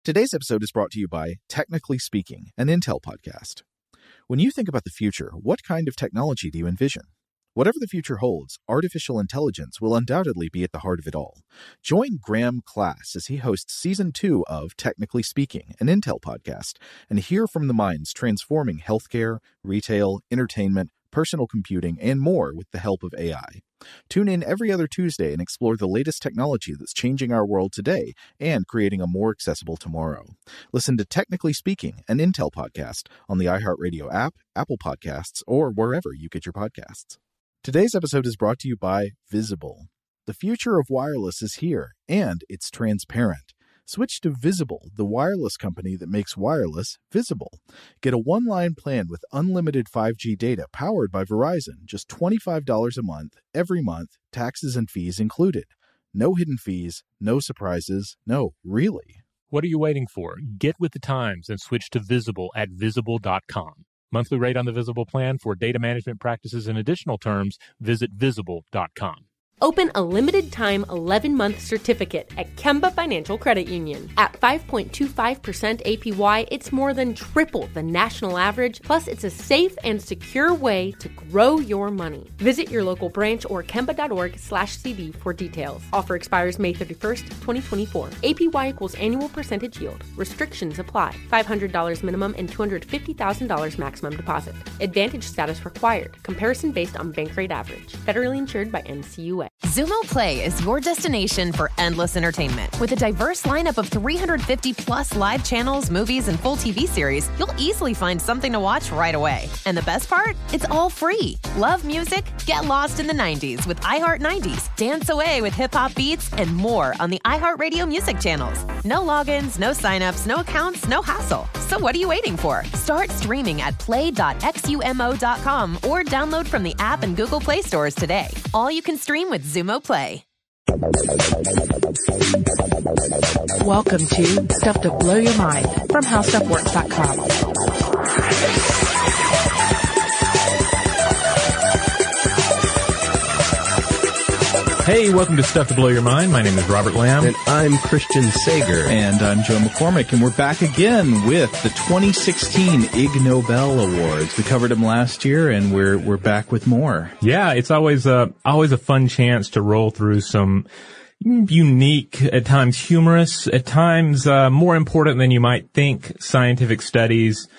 Today's episode is brought to you by Technically Speaking, an Intel podcast. When you think about the future, what kind of technology do you envision? Whatever the future holds, artificial intelligence will undoubtedly be at the heart of it all. Join Graham Class as he hosts Season 2 of Technically Speaking, an Intel podcast, and hear from the minds transforming healthcare, retail, entertainment, personal computing, and more with the help of AI. Tune in every other Tuesday and explore the latest technology that's changing our world today and creating a more accessible tomorrow. Listen to Technically Speaking, an Intel podcast on the iHeartRadio app, Apple Podcasts, or wherever you get your podcasts. Today's episode is brought to you by Visible. The future of wireless is here, and it's transparent. Switch to Visible, the wireless company that makes wireless visible. Get a one-line plan with unlimited 5G data powered by Verizon, just $25 a month, every month, taxes and fees included. No hidden fees, no surprises, no, really. What are you waiting for? Get with the times and switch to Visible at Visible.com. Monthly rate on the Visible plan for data management practices and additional terms, visit Visible.com. Open a limited-time 11-month certificate at Kemba Financial Credit Union. At 5.25% APY, it's more than triple the national average, plus it's a safe and secure way to grow your money. Visit your local branch or kemba.org/CD for details. Offer expires May 31st, 2024. APY equals annual percentage yield. Restrictions apply. $500 minimum and $250,000 maximum deposit. Advantage status required. Comparison based on bank rate average. Federally insured by NCUA. Xumo Play is your destination for endless entertainment. With a diverse lineup of 350 plus live channels, movies, and full TV series, you'll easily find something to watch right away. And the best part? It's all free. Love music? Get lost in the 90s with iHeart 90s, dance away with hip-hop beats, and more on the iHeartRadio music channels. No logins, no signups, no accounts, no hassle. So what are you waiting for? Start streaming at play.xumo.com or download from the app and Google Play stores today. All you can stream with Xumo Play. Welcome to Stuff to Blow Your Mind from HowStuffWorks.com. Hey, welcome to Stuff to Blow Your Mind. My name is Robert Lamb. And I'm Christian Sager. And I'm Joe McCormick, and we're back again with the 2016 Ig Nobel Awards. We covered them last year, and we're back with more. Yeah, it's always a fun chance to roll through some unique, at times humorous, at times more important than you might think scientific studies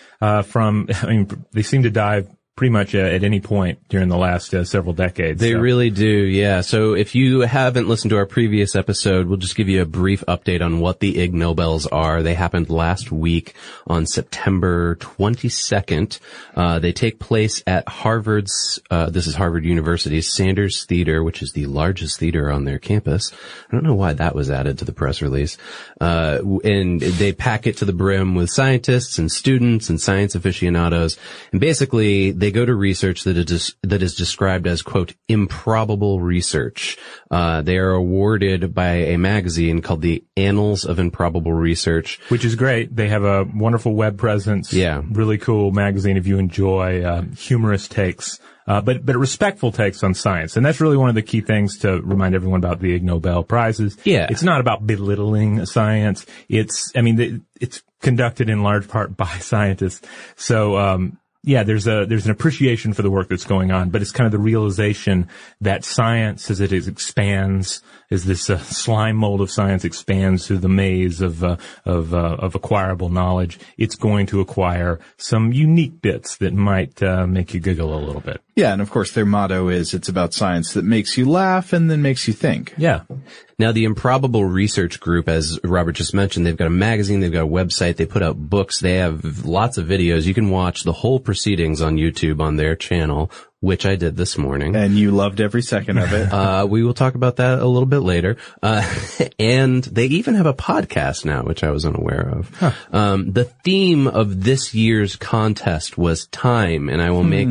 they seem to dive pretty much at any point during the last several decades. They really do, yeah. So if you haven't listened to our previous episode, we'll just give you a brief update on what the Ig Nobels are. They happened last week on September 22nd. They take place at Harvard's, this is Harvard University's Sanders Theater, which is the largest theater on their campus. I don't know why that was added to the press release. And they pack it to the brim with scientists and students and science aficionados. And basically, they go to research that is described as, quote, improbable research. They are awarded by a magazine called the Annals of Improbable Research. Which is great. They have a wonderful web presence. Yeah. Really cool magazine if you enjoy humorous takes. But respectful takes on science. And that's really one of the key things to remind everyone about the Ig Nobel Prizes. Yeah. It's not about belittling science. It's conducted in large part by scientists. So, yeah, there's an appreciation for the work that's going on, but it's kind of the realization that science, as it expands, as this slime mold of science expands through the maze of acquirable knowledge, it's going to acquire some unique bits that might make you giggle a little bit. Yeah, and of course their motto is it's about science that makes you laugh and then makes you think. Yeah. Now, the Improbable Research Group, as Robert just mentioned, they've got a magazine, they've got a website, they put out books, they have lots of videos. You can watch the whole proceedings on YouTube on their channel, which I did this morning. And you loved every second of it. We will talk about that a little bit later. And they even have a podcast now, which I was unaware of. Huh. The theme of this year's contest was time, and I will make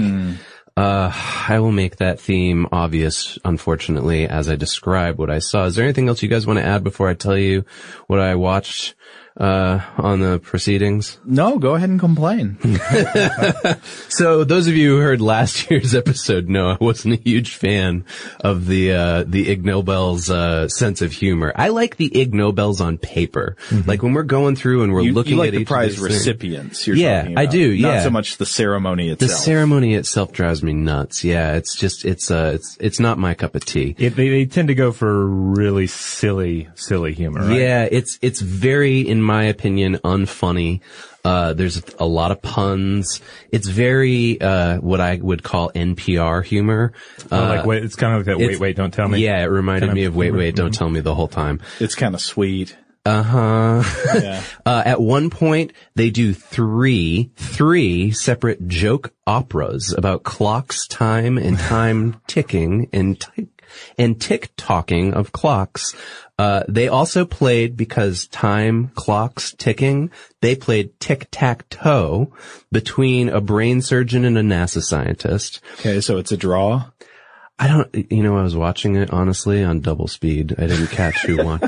that theme obvious, unfortunately, as I describe what I saw. Is there anything else you guys want to add before I tell you what I watched? on the proceedings? No, go ahead and complain. So those of you who heard last year's episode know I wasn't a huge fan of the Ig Nobel's sense of humor. I like the Ig Nobels on paper. Mm-hmm. Like when we're going through and we're looking you like at the each prize of these recipients. things. Yeah, talking about. I do. Yeah, not so much the ceremony itself. The ceremony itself drives me nuts. Yeah, it's just it's not my cup of tea. They tend to go for really silly humor. Right? Yeah, it's very, in my opinion, unfunny. There's a lot of puns. It's very, what I would call NPR humor. It's kind of like that, wait, don't tell me. Yeah, it reminded me of wait, don't tell me the whole time. It's kind of sweet. Uh-huh. Yeah. At one point, they do three separate joke operas about clocks, time, and time ticking, and tick-tocking of clocks. They also played, because time, clocks, ticking, they played tic-tac-toe between a brain surgeon and a NASA scientist. Okay, so it's a draw? I was watching it, honestly, on double speed. I didn't catch who won.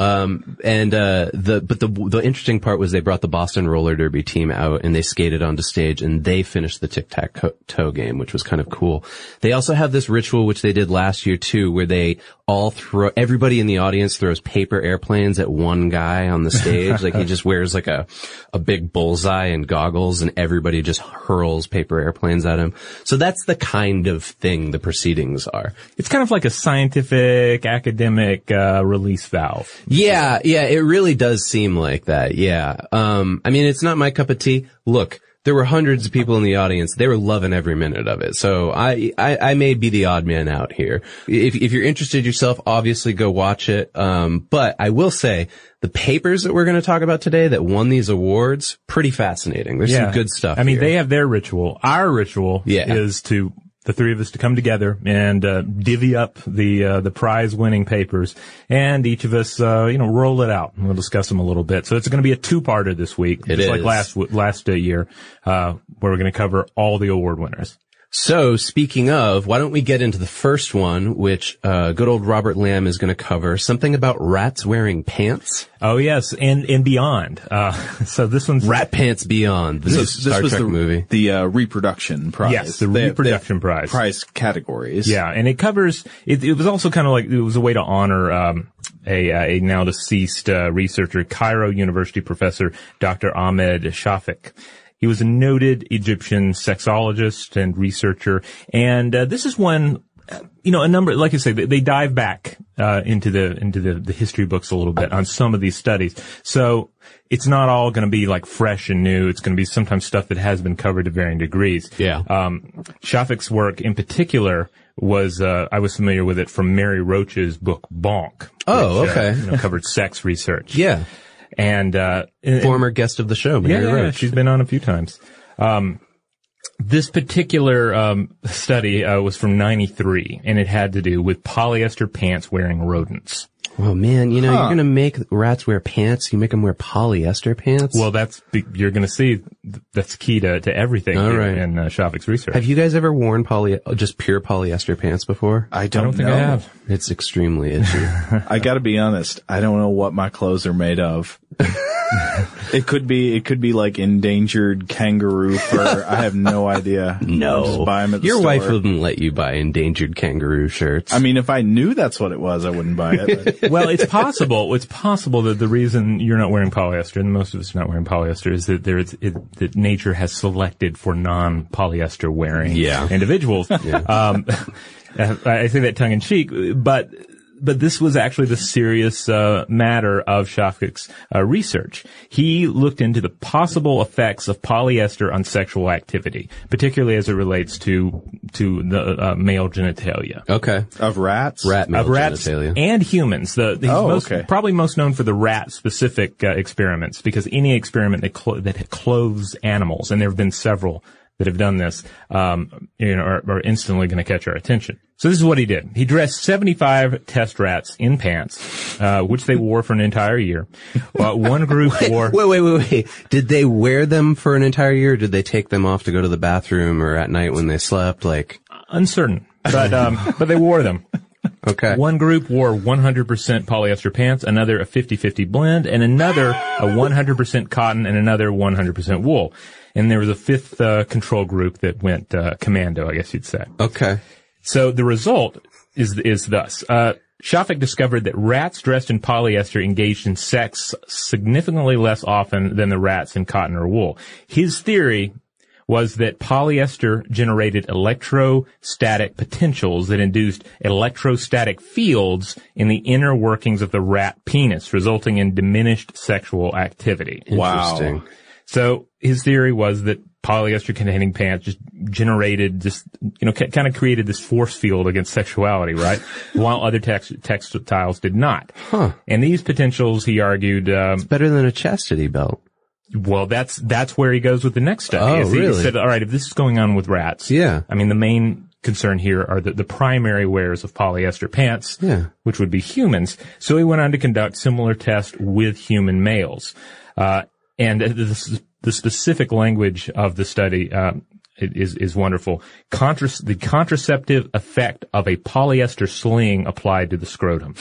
The interesting part was they brought the Boston Roller Derby team out and they skated onto stage and they finished the tic-tac-toe game, which was kind of cool. They also have this ritual, which they did last year too, where they everybody in the audience throws paper airplanes at one guy on the stage. Like he just wears like a big bullseye and goggles and everybody just hurls paper airplanes at him. So that's the kind of thing the proceedings are. It's kind of like a scientific, academic, release valve. Yeah, it really does seem like that, yeah. I mean, it's not my cup of tea. Look, there were hundreds of people in the audience. They were loving every minute of it. So I may be the odd man out here. If you're interested yourself, obviously go watch it. But I will say the papers that we're going to talk about today that won these awards, pretty fascinating. There's some good stuff. I mean, here. They have their ritual. Our ritual is the three of us to come together and divvy up the prize-winning papers, and each of us roll it out. We'll discuss them a little bit. So it's going to be a two-parter this week, like last year, where we're going to cover all the award winners. So, speaking of, why don't we get into the first one, which good old Robert Lamb is going to cover, something about rats wearing pants. Oh, yes, and beyond. So this one's Rat Pants Beyond, the Star Trek movie. The reproduction prize. Yes, the reproduction prize. Prize categories. Yeah, and it covers, it was also kind of like, it was a way to honor a now deceased researcher, Cairo University professor, Dr. Ahmed Shafik. He was a noted Egyptian sexologist and researcher, and this is one, a number, like I say, they dive back into the history books a little bit on some of these studies. So it's not all going to be like fresh and new. It's going to be sometimes stuff that has been covered to varying degrees. Yeah. Shafik's work in particular was I was familiar with it from Mary Roach's book Bonk. Oh, which, okay. Covered sex research. Yeah. And former guest of the show, Mary Roach. She's been on a few times. This particular study was from '93, and it had to do with polyester pants wearing rodents. Well, man, you're going to make rats wear pants. You make them wear polyester pants. Well, you're going to see that's key to everything in Shafik's research. Have you guys ever worn just pure polyester pants before? I don't think I have. It's extremely itchy. I got to be honest. I don't know what my clothes are made of. It could be like endangered kangaroo fur. I have no idea. No. Just buy them at the Your store. wife wouldn't let you buy endangered kangaroo shirts. I mean, if I knew that's what it was, I wouldn't buy it. But. Well, it's possible. It's possible that the reason you're not wearing polyester, and most of us are not wearing polyester, is that that nature has selected for non-polyester wearing individuals. Yeah. I say that tongue in cheek, but this was actually the serious matter of Shafik's research. He looked into the possible effects of polyester on sexual activity, particularly as it relates to the male genitalia. Okay. Of rats? Male genitalia. And humans. He's probably most known for the rat-specific experiments, because any experiment that clothes animals, and there have been several that have done this, are instantly going to catch our attention. So this is what he did. He dressed 75 test rats in pants, which they wore for an entire year. One group wore... Wait. Did they wear them for an entire year, or did they take them off to go to the bathroom or at night when they slept? Uncertain. But they wore them. Okay. One group wore 100% polyester pants, another a 50-50 blend, and another a 100% cotton and another 100% wool. And there was a fifth control group that went commando, I guess you'd say. Okay. So the result is thus. Shafik discovered that rats dressed in polyester engaged in sex significantly less often than the rats in cotton or wool. His theory was that polyester generated electrostatic potentials that induced electrostatic fields in the inner workings of the rat penis, resulting in diminished sexual activity. Interesting. Wow. So his theory was that polyester-containing pants just generated this, kind of created this force field against sexuality, right? While other textiles did not. Huh. And these potentials, he argued, It's better than a chastity belt. well, that's where he goes with the next study. Oh, really? He said, all right, if this is going on with rats, Yeah. I mean, the main concern here are the primary wearers of polyester pants, Yeah. which would be humans. So he went on to conduct similar tests with human males. And the specific language of the study is wonderful. The contraceptive effect of a polyester sling applied to the scrotum,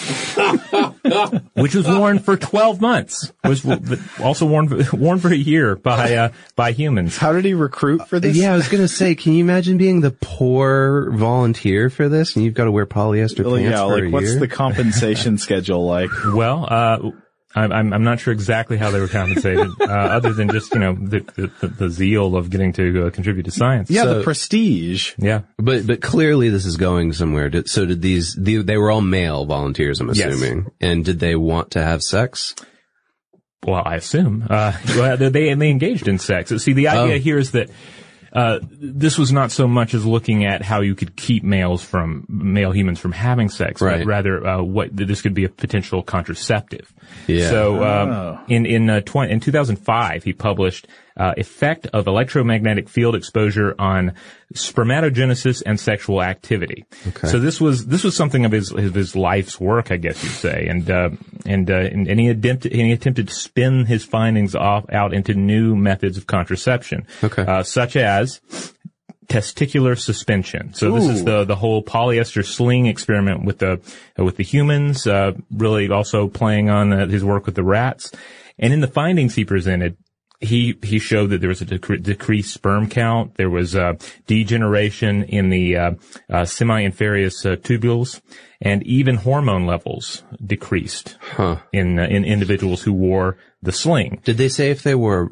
which was worn for 12 months. Was also worn for a year by humans. How did he recruit for this? Yeah, I was going to say, can you imagine being the poor volunteer for this and you've got to wear polyester pants for a year? What's the compensation schedule like? Well, I'm not sure exactly how they were compensated, other than just, the zeal of getting to contribute to science. Yeah, the prestige. Yeah. But clearly this is going somewhere. So did they were all male volunteers, I'm assuming. Yes. And did they want to have sex? Well, I assume. They engaged in sex. See, the idea here is that this was not so much as looking at how you could keep male humans from having sex, right. But rather this could be a potential contraceptive. Yeah. So in 2005, he published Effect of Electromagnetic Field Exposure on Spermatogenesis and Sexual Activity. Okay. So this was something of his life's work, I guess you'd say, and he attempted to spin his findings out into new methods of contraception, such as testicular suspension. So this is the whole polyester sling experiment with the humans, really also playing on his work with the rats. And in the findings he presented, he showed that there was a decreased sperm count. There was degeneration in the semi-inferius tubules, and even hormone levels decreased in individuals who wore the sling. Did they say if they wore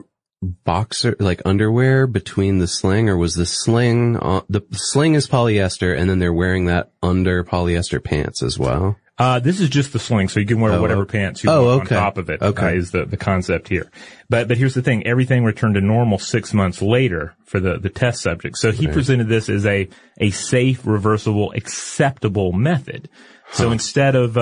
underwear between the sling, or was the sling the sling is polyester and then they're wearing that under polyester pants as well? This is just the sling, so you can wear whatever pants you want on top of it, is the concept here. But here's the thing, everything returned to normal 6 months later for the test subject. So he presented this as a safe, reversible, acceptable method. So instead of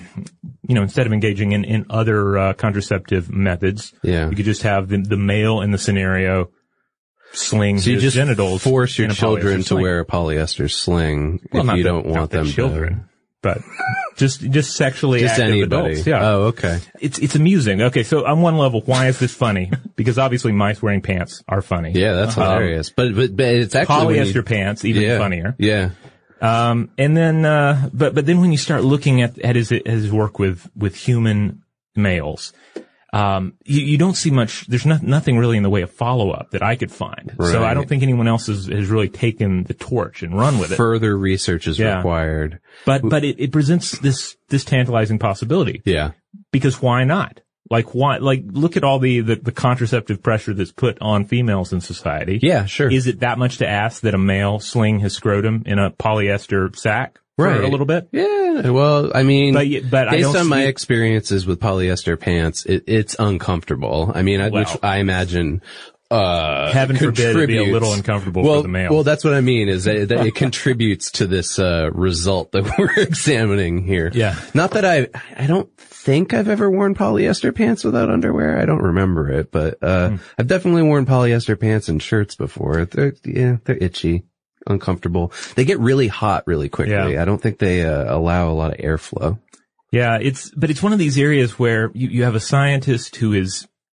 engaging in other contraceptive methods, you could just have the male in the scenario sling his genitals. Force your children to wear a polyester sling if you don't want them children. But just sexually active anybody. adults. Yeah. Oh, okay. It's amusing. Okay, so on one level, why is this funny? Because obviously mice wearing pants are funny. Yeah, that's hilarious. But it's actually polyester pants even funnier. Yeah. And then but then when you start looking at his work with human males, you don't see much. There's nothing really in the way of follow-up that I could find. Right. So I don't think anyone else has really taken the torch and run with it. Further research is required. But it presents this tantalizing possibility. Yeah. Because why not? Look at all the contraceptive pressure that's put on females in society. Yeah, sure. Is it that much to ask that a male sling his scrotum in a polyester sack? For a little bit? Yeah, well, I mean, but based on my experiences with polyester pants, it's uncomfortable. I mean, which I imagine, heaven forbid it'd be a little uncomfortable for the male. Well, that's what I mean, is that it contributes to this, result that we're examining here. Yeah. Not that I don't think I've ever worn polyester pants without underwear. I don't remember it, but, I've definitely worn polyester pants and shirts before. They're itchy. Uncomfortable. They get really hot really quickly. Yeah. I don't think they allow a lot of airflow. Yeah, it's one of these areas where you have a scientist who is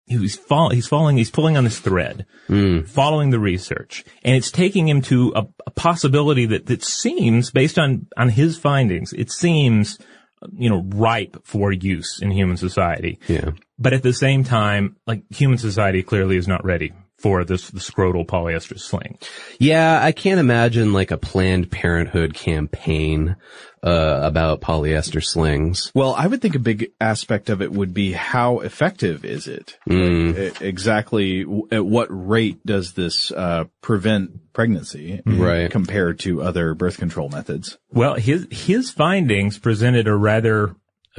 he's pulling on this thread, following the research, and it's taking him to a possibility that seems, based on his findings, it seems, ripe for use in human society. Yeah. But at the same time, like, human society clearly is not ready for the scrotal polyester sling. Yeah, I can't imagine like a Planned Parenthood campaign about polyester slings. Well, I would think a big aspect of it would be how effective is it? Like, exactly at what rate does this prevent pregnancy compared to other birth control methods? Well, his findings presented a rather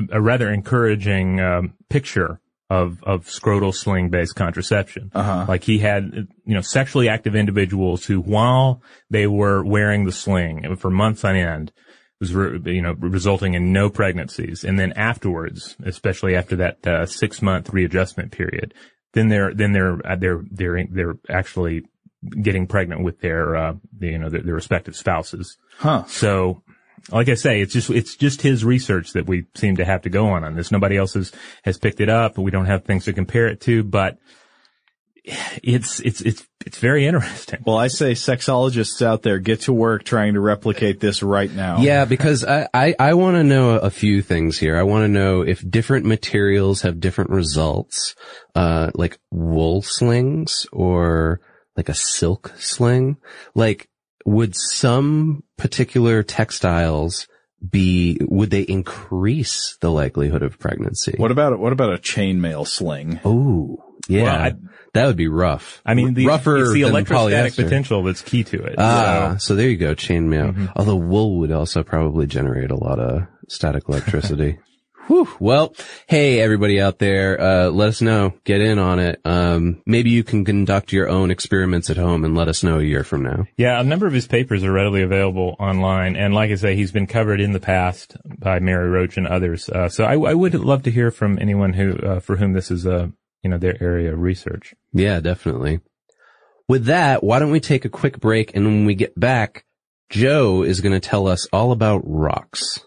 encouraging picture of scrotal sling-based contraception. Like, he had, sexually active individuals who, while they were wearing the sling for months on end, was, resulting in no pregnancies. And then afterwards, especially after that 6-month readjustment period, then they're actually getting pregnant with their respective spouses. So, like I say, it's just his research that we seem to have to go on this. Nobody else has picked it up, and we don't have things to compare it to, but it's very interesting. Well, I say sexologists out there, get to work trying to replicate this right now. Yeah, because I want to know a few things here. I want to know if different materials have different results, like wool slings or like a silk sling. Like, would some particular textiles would they increase the likelihood of pregnancy? What about a chainmail sling? Oh, yeah. Well, that would be rough. I mean, rougher it's the than electrostatic polyester. potential that's key to it. So there you go, chainmail. Although wool would also probably generate a lot of static electricity. Whew. Well, hey, everybody out there, let us know. Get in on it. Maybe you can conduct your own experiments at home and let us know a year from now. Yeah, a number of his papers are readily available online. And like I say, he's been covered in the past by Mary Roach and others. So I would love to hear from anyone for whom this is, their area of research. Yeah, definitely. With that, why don't we take a quick break, and when we get back, Joe is going to tell us all about rocks.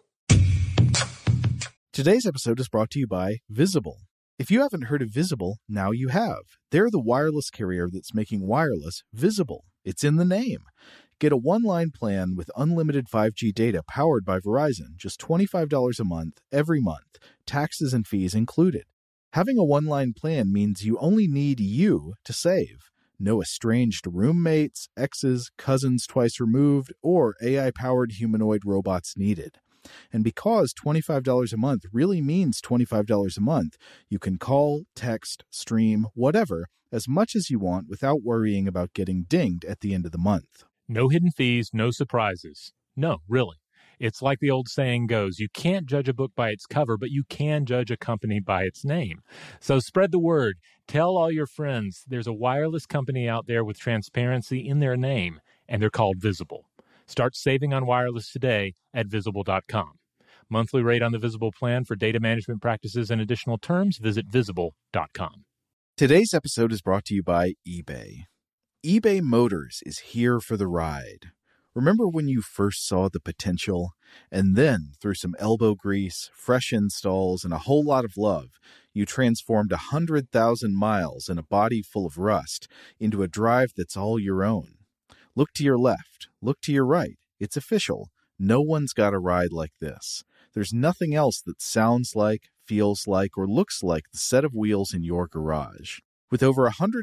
Today's episode is brought to you by Visible. If you haven't heard of Visible, now you have. They're the wireless carrier that's making wireless visible. It's in the name. Get a one-line plan with unlimited 5G data powered by Verizon, just $25 a month, every month, taxes and fees included. Having a one-line plan means you only need you to save. No estranged roommates, exes, cousins twice removed, or AI-powered humanoid robots needed. And because $25 a month really means $25 a month, you can call, text, stream, whatever, as much as you want without worrying about getting dinged at the end of the month. No hidden fees, no surprises. No, really. It's like the old saying goes, you can't judge a book by its cover, but you can judge a company by its name. So spread the word. Tell all your friends there's a wireless company out there with transparency in their name, and they're called Visible. Start saving on wireless today at Visible.com. Monthly rate on the Visible plan for data management practices and additional terms, visit Visible.com. Today's episode is brought to you by eBay. eBay Motors is here for the ride. Remember when you first saw the potential? And then, through some elbow grease, fresh installs, and a whole lot of love, you transformed 100,000 miles and a body full of rust into a drive that's all your own. Look to your left. Look to your right. It's official. No one's got a ride like this. There's nothing else that sounds like, feels like, or looks like the set of wheels in your garage. With over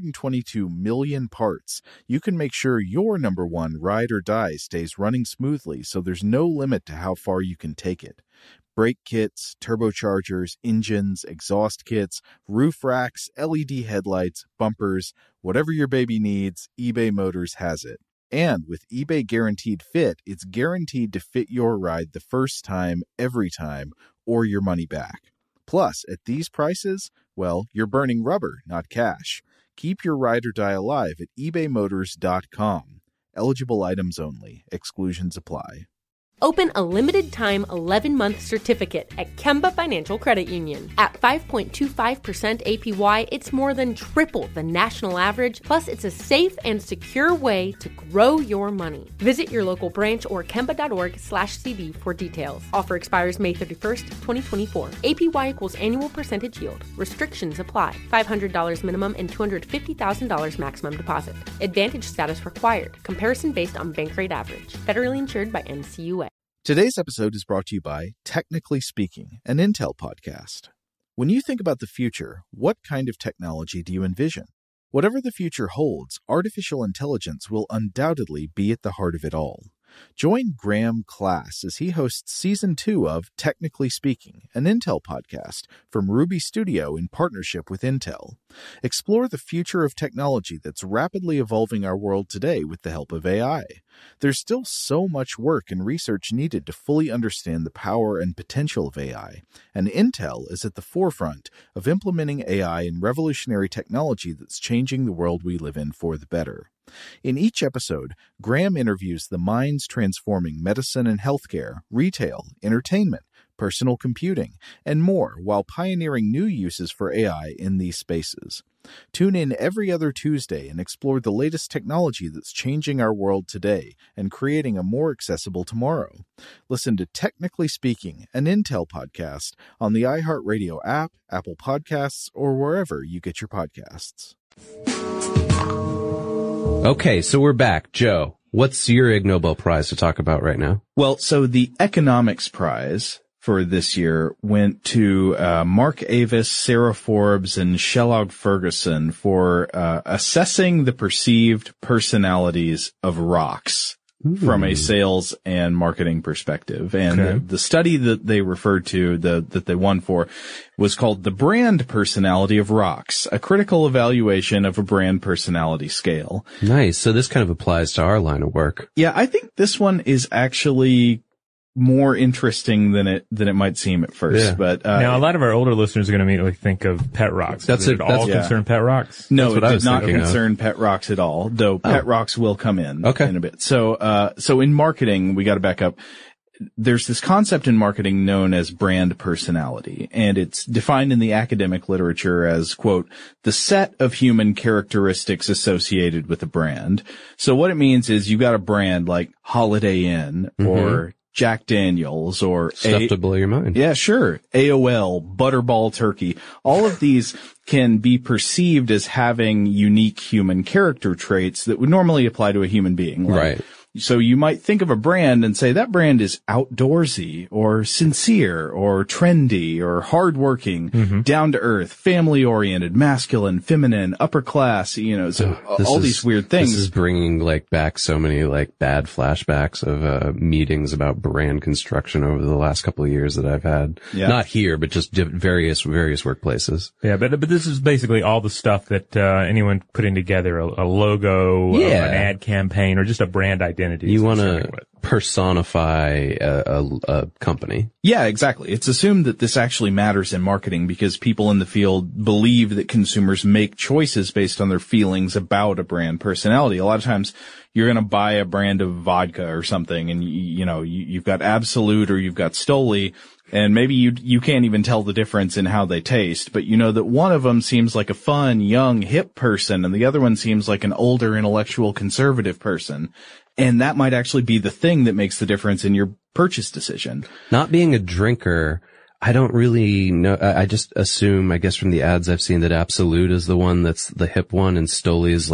122 million parts, you can make sure your number one ride or die stays running smoothly, so there's no limit to how far you can take it. Brake kits, turbochargers, engines, exhaust kits, roof racks, LED headlights, bumpers, whatever your baby needs, eBay Motors has it. And with eBay Guaranteed Fit, it's guaranteed to fit your ride the first time, every time, or your money back. Plus, at these prices, well, you're burning rubber, not cash. Keep your ride or die alive at ebaymotors.com. Eligible items only. Exclusions apply. Open a limited-time 11-month certificate at Kemba Financial Credit Union. At 5.25% APY, it's more than triple the national average, plus it's a safe and secure way to grow your money. Visit your local branch or kemba.org/cd for details. Offer expires May 31st, 2024. APY equals annual percentage yield. Restrictions apply. $500 minimum and $250,000 maximum deposit. Advantage status required. Comparison based on bank rate average. Federally insured by NCUA. Today's episode is brought to you by Technically Speaking, an Intel podcast. When you think about the future, what kind of technology do you envision? Whatever the future holds, artificial intelligence will undoubtedly be at the heart of it all. Join Graham Class as he hosts Season 2 of Technically Speaking, an Intel podcast from Ruby Studio in partnership with Intel. Explore the future of technology that's rapidly evolving our world today with the help of AI. There's still so much work and research needed to fully understand the power and potential of AI, and Intel is at the forefront of implementing AI in revolutionary technology that's changing the world we live in for the better. In each episode, Graham interviews the minds transforming medicine and healthcare, retail, entertainment, personal computing, and more while pioneering new uses for AI in these spaces. Tune in every other Tuesday and explore the latest technology that's changing our world today and creating a more accessible tomorrow. Listen to Technically Speaking, an Intel podcast on the iHeartRadio app, Apple Podcasts, or wherever you get your podcasts. Okay, so we're back. Joe, what's your Ig Nobel Prize to talk about right now? Well, so the economics prize for this year went to Mark Avis, Sarah Forbes, and Kellogg Ferguson for assessing the perceived personalities of rocks from a sales and marketing perspective. And the study that they referred to, that they won for, was called The Brand Personality of Rocks, a critical evaluation of a brand personality scale. Nice. So this kind of applies to our line of work. Yeah, I think this one is actually more interesting than it might seem at first. Yeah. But now a lot of our older listeners are going to immediately think of pet rocks. Does it all concern pet rocks? No, it does not concern pet rocks at all, though pet rocks will come in in a bit. So in marketing, we got to back up. There's this concept in marketing known as brand personality, and it's defined in the academic literature as, quote, the set of human characteristics associated with a brand. So what it means is you got a brand like Holiday Inn or Jack Daniels or stuff to blow your mind. Yeah, sure. AOL, Butterball Turkey. All of these can be perceived as having unique human character traits that would normally apply to a human being. Right. So you might think of a brand and say that brand is outdoorsy or sincere or trendy or hardworking, down to earth, family oriented, masculine, feminine, upper class, so all these weird things. This is bringing back so many bad flashbacks of meetings about brand construction over the last couple of years that I've had. Yeah. Not here, but just various workplaces. Yeah, but this is basically all the stuff that anyone putting together a logo, an ad campaign, or just a brand identity. You want to personify a company. Yeah, exactly. It's assumed that this actually matters in marketing because people in the field believe that consumers make choices based on their feelings about a brand personality. A lot of times you're going to buy a brand of vodka or something and you've got Absolut or you've got Stoli, and maybe you can't even tell the difference in how they taste, but you know that one of them seems like a fun, young, hip person and the other one seems like an older, intellectual, conservative person. And that might actually be the thing that makes the difference in your purchase decision. Not being a drinker, I don't really know. I just assume, I guess from the ads I've seen, that Absolut is the one that's the hip one and Stoli is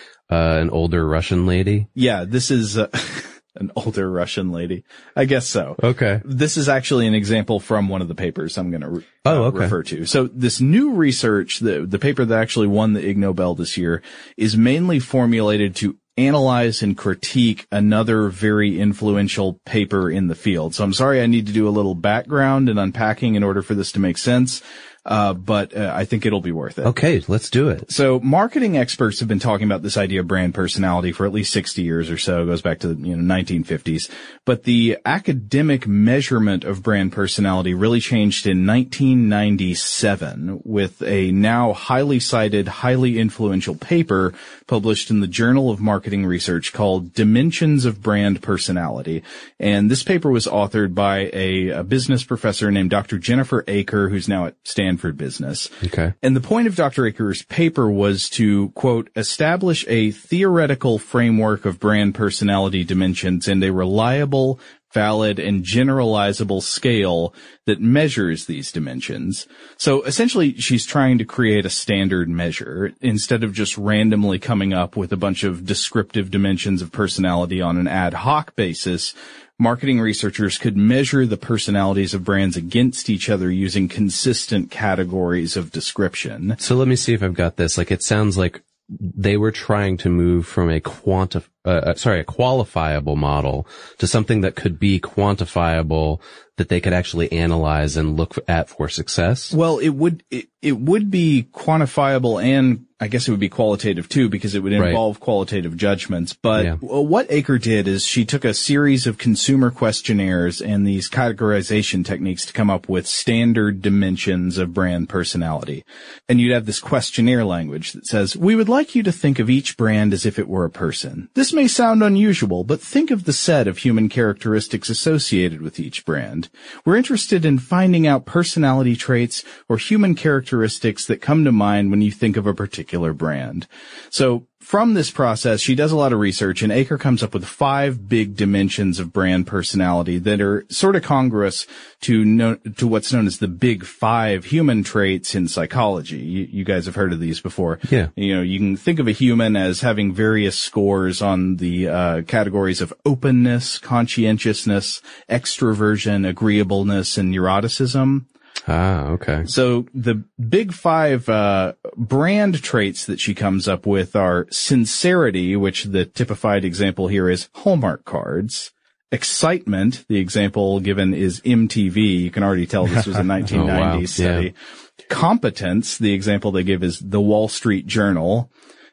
an older Russian lady. Yeah, this is an older Russian lady. I guess so. Okay. This is actually an example from one of the papers I'm going to refer to. So this new research, the paper that actually won the Ig Nobel this year, is mainly formulated to analyze and critique another very influential paper in the field. So I'm sorry I need to do a little background and unpacking in order for this to make sense. but I think it'll be worth it. Okay, let's do it. So marketing experts have been talking about this idea of brand personality for at least 60 years or so. It goes back to the 1950s. But the academic measurement of brand personality really changed in 1997 with a now highly cited, highly influential paper published in the Journal of Marketing Research called Dimensions of Brand Personality. And this paper was authored by a business professor named Dr. Jennifer Aaker, who's now at Stanford Business. Okay. And the point of Dr. Aaker's paper was to, quote, establish a theoretical framework of brand personality dimensions and a reliable, valid, and generalizable scale that measures these dimensions. So essentially, she's trying to create a standard measure instead of just randomly coming up with a bunch of descriptive dimensions of personality on an ad hoc basis. Marketing researchers could measure the personalities of brands against each other using consistent categories of description. So let me see if I've got this. Like, it sounds like they were trying to move from a qualifiable model to something that could be quantifiable, that they could actually analyze and look at for success. Well, it would be quantifiable, and I guess it would be qualitative too, because it would involve qualitative judgments. But what Aaker did is she took a series of consumer questionnaires and these categorization techniques to come up with standard dimensions of brand personality. And you'd have this questionnaire language that says, we would like you to think of each brand as if it were a person. This may sound unusual, but think of the set of human characteristics associated with each brand. We're interested in finding out personality traits or human characteristics that come to mind when you think of a particular brand. So from this process, she does a lot of research, and Aaker comes up with 5 big dimensions of brand personality that are sort of congruous to what's known as the big 5 human traits in psychology. You guys have heard of these before. Yeah. You can think of a human as having various scores on the categories of openness, conscientiousness, extroversion, agreeableness, and neuroticism. Ah, okay. So the big 5 brand traits that she comes up with are sincerity, which the typified example here is Hallmark cards. Excitement, the example given is MTV. You can already tell this was a 1990s study. Yeah. Competence, the example they give is the Wall Street Journal.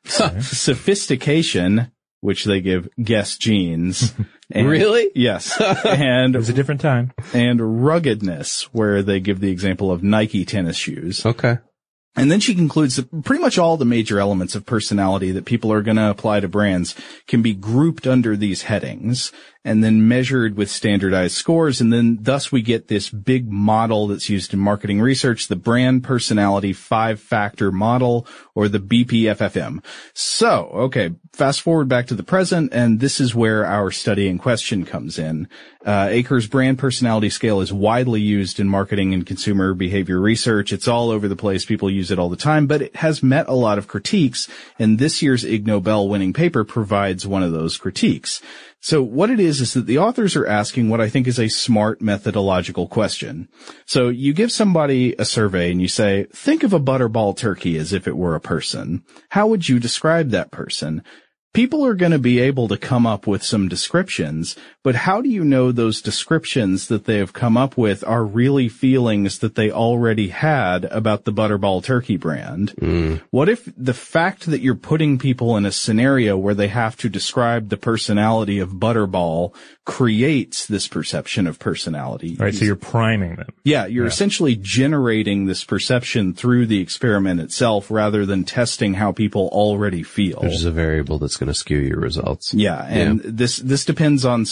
Sophistication, which they give Guess Jeans. And, really? Yes. And it was a different time. And ruggedness, where they give the example of Nike tennis shoes. Okay. And then she concludes that pretty much all the major elements of personality that people are going to apply to brands can be grouped under these headings and then measured with standardized scores. And then thus we get this big model that's used in marketing research, the Brand Personality 5-Factor Model, or the BPFFM. So, okay, fast forward back to the present, and this is where our study in question comes in. Aaker's Brand Personality Scale is widely used in marketing and consumer behavior research. It's all over the place. People use it all the time, but it has met a lot of critiques, and this year's Ig Nobel winning paper provides one of those critiques. So what it is that the authors are asking what I think is a smart methodological question. So you give somebody a survey and you say, think of a butterball turkey as if it were a person. How would you describe that person? People are going to be able to come up with some descriptions, but how do you know those descriptions that they have come up with are really feelings that they already had about the Butterball Turkey brand? What if the fact that you're putting people in a scenario where they have to describe the personality of Butterball creates this perception of personality? Right, so you're priming them. Yeah, you're essentially generating this perception through the experiment itself rather than testing how people already feel. Which is a variable that's going to skew your results. Yeah, and this depends on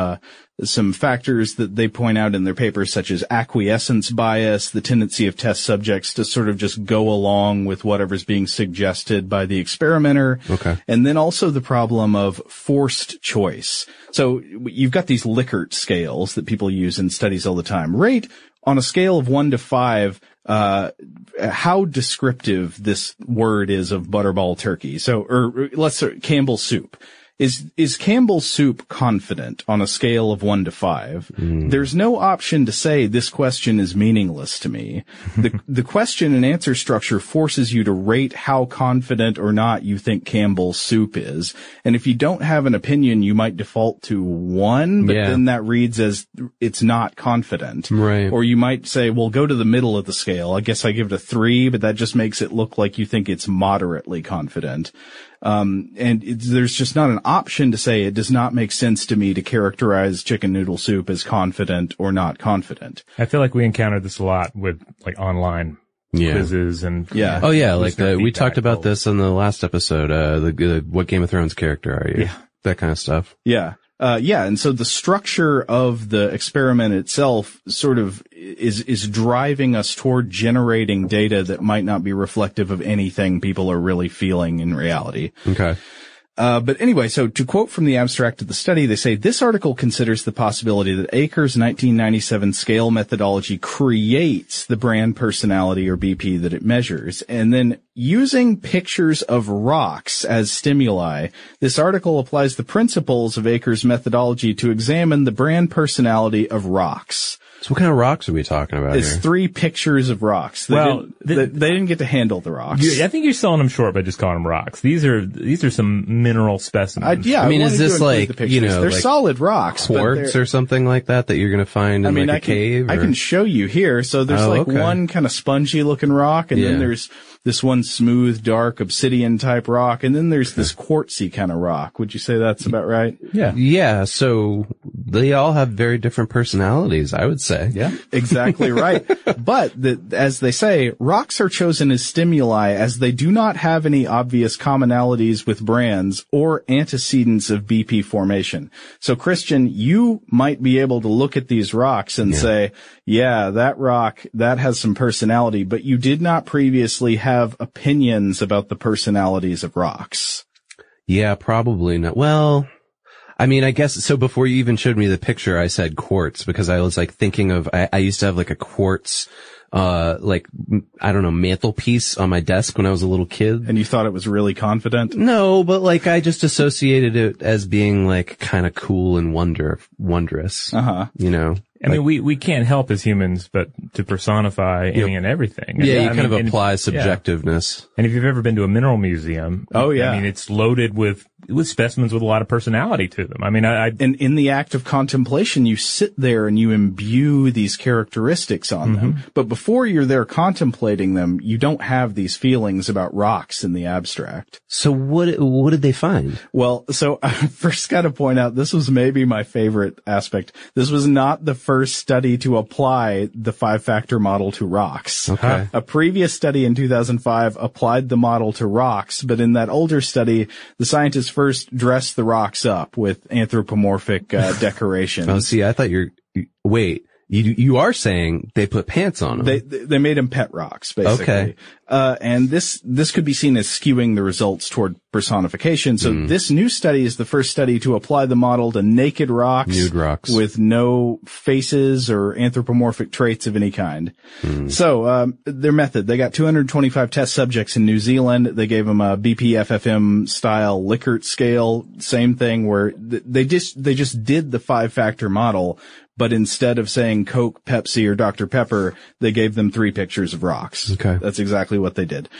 some factors that they point out in their papers, such as acquiescence bias, the tendency of test subjects to sort of just go along with whatever's being suggested by the experimenter. Okay. And then also the problem of forced choice. So you've got these Likert scales that people use in studies all the time. Rate on a scale of 1 to 5, how descriptive this word is of Butterball turkey. So, or let's say Campbell's soup. Is Campbell's soup confident on a scale of 1 to 5? There's no option to say this question is meaningless to me. The question and answer structure forces you to rate how confident or not you think Campbell's soup is. And if you don't have an opinion, you might default to 1, but then that reads as it's not confident. Right. Or you might say, well, go to the middle of the scale. I guess I give it a 3, but that just makes it look like you think it's moderately confident. There's just not an option to say it does not make sense to me to characterize chicken noodle soup as confident or not confident. I feel like we encountered this a lot with like online quizzes and Oh yeah, like we talked about this in the last episode. What Game of Thrones character are you? Yeah. That kind of stuff. Yeah. And so the structure of the experiment itself sort of is driving us toward generating data that might not be reflective of anything people are really feeling in reality. Okay. But anyway, so to quote from the abstract of the study, they say, this article considers the possibility that Aker's 1997 scale methodology creates the brand personality or BP that it measures. And then using pictures of rocks as stimuli, this article applies the principles of Aker's methodology to examine the brand personality of rocks. So what kind of rocks are we talking about It's here? 3 pictures of rocks. They didn't get to handle the rocks. I think you're selling them short by just calling them rocks. These are some mineral specimens. I mean, is this like, they're like solid rocks, quartz or something like that you're going to find in like a cave? I can show you here. So there's one kind of spongy looking rock, and then there's this one smooth, dark obsidian type rock, and then there's this quartzy kind of rock. Would you say that's about right? Yeah. Yeah. So they all have very different personalities, I would say. Yeah, exactly right. But as they say, rocks are chosen as stimuli as they do not have any obvious commonalities with brands or antecedents of BP formation. So Christian, you might be able to look at these rocks and say, yeah, that rock, that has some personality, but you did not previously have opinions about the personalities of rocks. Yeah, probably not. Well, I mean, I guess, so before you even showed me the picture, I said quartz because I was like thinking of, I used to have like a quartz, mantelpiece on my desk when I was a little kid. And you thought it was really confident? No, but like I just associated it as being like kind of cool and wondrous. You know? I mean, we can't help as humans but to personify any and everything. Yeah, you kind of apply subjectiveness. And if you've ever been to a mineral museum, I mean, it's loaded with specimens with a lot of personality to them. I mean, and in the act of contemplation, you sit there and you imbue these characteristics on them. But before you're there contemplating them, you don't have these feelings about rocks in the abstract. So what did they find? Well, so I first got to point out, this was maybe my favorite aspect. This was not the first study to apply the 5-factor model to rocks. Okay. A previous study in 2005 applied the model to rocks, but in that older study, the scientists first dressed the rocks up with anthropomorphic decorations. Oh, see, I thought wait. You are saying they put pants on them. They made them pet rocks, basically. Okay. And this could be seen as skewing the results toward personification. So this new study is the first study to apply the model to naked rocks. Nude rocks. With no faces or anthropomorphic traits of any kind. So, their method, they got 225 test subjects in New Zealand. They gave them a BPFFM style Likert scale. Same thing where they just did the 5-factor model. But instead of saying Coke, Pepsi, or Dr. Pepper, they gave them 3 pictures of rocks. Okay. That's exactly what they did.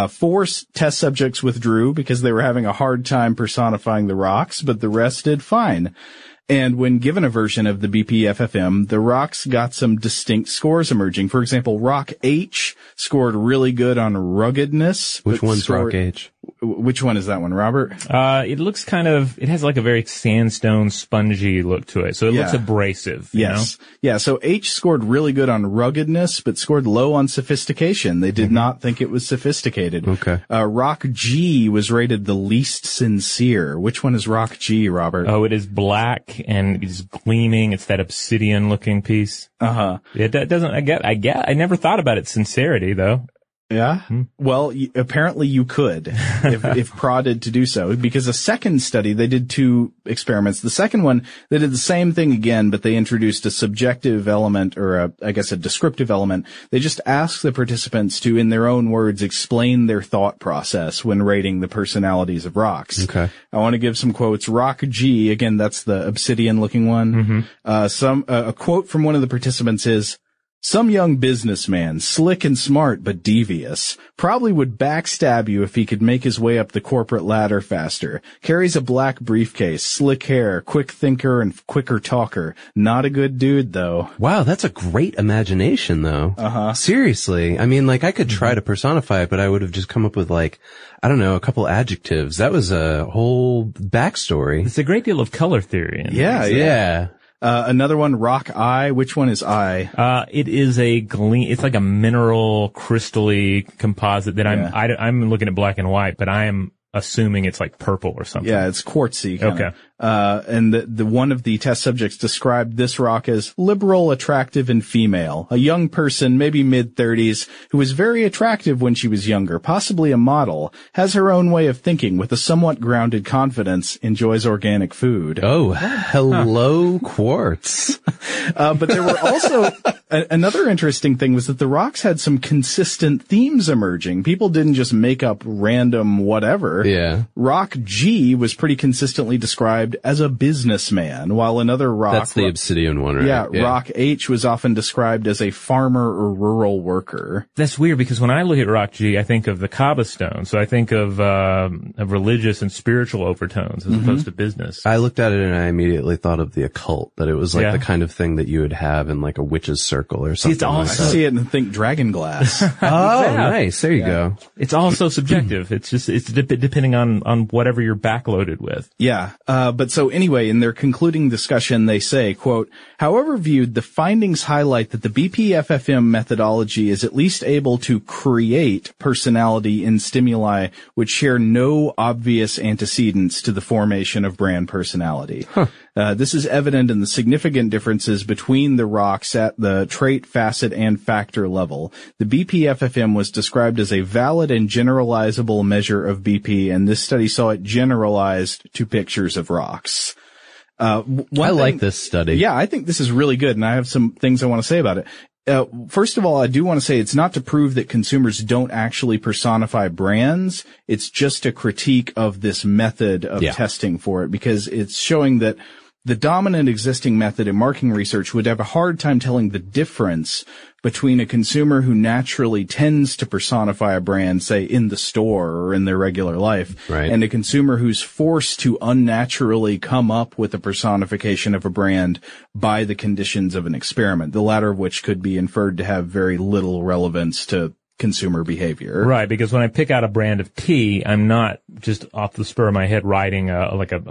4 test subjects withdrew because they were having a hard time personifying the rocks, but the rest did fine. And when given a version of the BPFFM, the rocks got some distinct scores emerging. For example, rock H scored really good on ruggedness. Which one's rock H? Which one is that one, Robert? It looks it has like a very sandstone, spongy look to it. So it looks abrasive. Yes. Yeah. So H scored really good on ruggedness, but scored low on sophistication. They did not think it was sophisticated. Okay. Rock G was rated the least sincere. Which one is rock G, Robert? Oh, it is black and it's gleaming. It's that obsidian looking piece. Uh-huh. That doesn't, I never thought about its sincerity though. Yeah. Well, apparently you could if prodded to do so, because a second study, they did 2 experiments. The second one, they did the same thing again, but they introduced a subjective element, or a descriptive element. They just asked the participants to, in their own words, explain their thought process when rating the personalities of rocks. Okay. I want to give some quotes. Rock G, again, that's the obsidian looking one. A quote from one of the participants is, "Some young businessman, slick and smart but devious, probably would backstab you if he could make his way up the corporate ladder faster. Carries a black briefcase, slick hair, quick thinker and quicker talker. Not a good dude, though." Wow, that's a great imagination, though. Seriously. I mean, like, I could try to personify it, but I would have just come up with, like, I don't know, a couple adjectives. That was a whole backstory. It's a great deal of color theory in this. Yeah. Another one, Rock I. Which one is I? It is it's like a mineral crystally composite that I'm looking at black and white, but I am assuming it's like purple or something. Yeah, it's quartzy. Kinda. Okay. And the one of the test subjects described this rock as liberal, attractive, and female. A young person, maybe mid-30s, who was very attractive when she was younger, possibly a model, has her own way of thinking with a somewhat grounded confidence, enjoys organic food. Oh, hello, quartz. But there were also, another interesting thing was that the rocks had some consistent themes emerging. People didn't just make up random whatever. Yeah. Rock G was pretty consistently described as a businessman, while another rock... That's the obsidian one, right? Yeah, Rock H was often described as a farmer or rural worker. That's weird, because when I look at Rock G, I think of the Kaaba stone, so I think of religious and spiritual overtones as opposed to business. I looked at it and I immediately thought of the occult, that it was like the kind of thing that you would have in like a witch's circle or something. I see it and think dragon glass. Nice. There you go. It's also subjective. It's depending on whatever you're backloaded with. Yeah. But so anyway, in their concluding discussion, they say, quote, "However viewed, the findings highlight that the BPFFM methodology is at least able to create personality in stimuli which share no obvious antecedents to the formation of brand personality." This is evident in the significant differences between the rocks at the trait, facet, and factor level. The BPFFM was described as a valid and generalizable measure of BP, and this study saw it generalized to pictures of rocks. I like this study. Yeah, I think this is really good, and I have some things I want to say about it. First of all, I do want to say it's not to prove that consumers don't actually personify brands. It's just a critique of this method of testing for it, because it's showing that the dominant existing method in marketing research would have a hard time telling the difference between a consumer who naturally tends to personify a brand, say, in the store or in their regular life, and a consumer who's forced to unnaturally come up with a personification of a brand by the conditions of an experiment, the latter of which could be inferred to have very little relevance to consumer behavior. Right, because when I pick out a brand of tea, I'm not just off the spur of my head writing a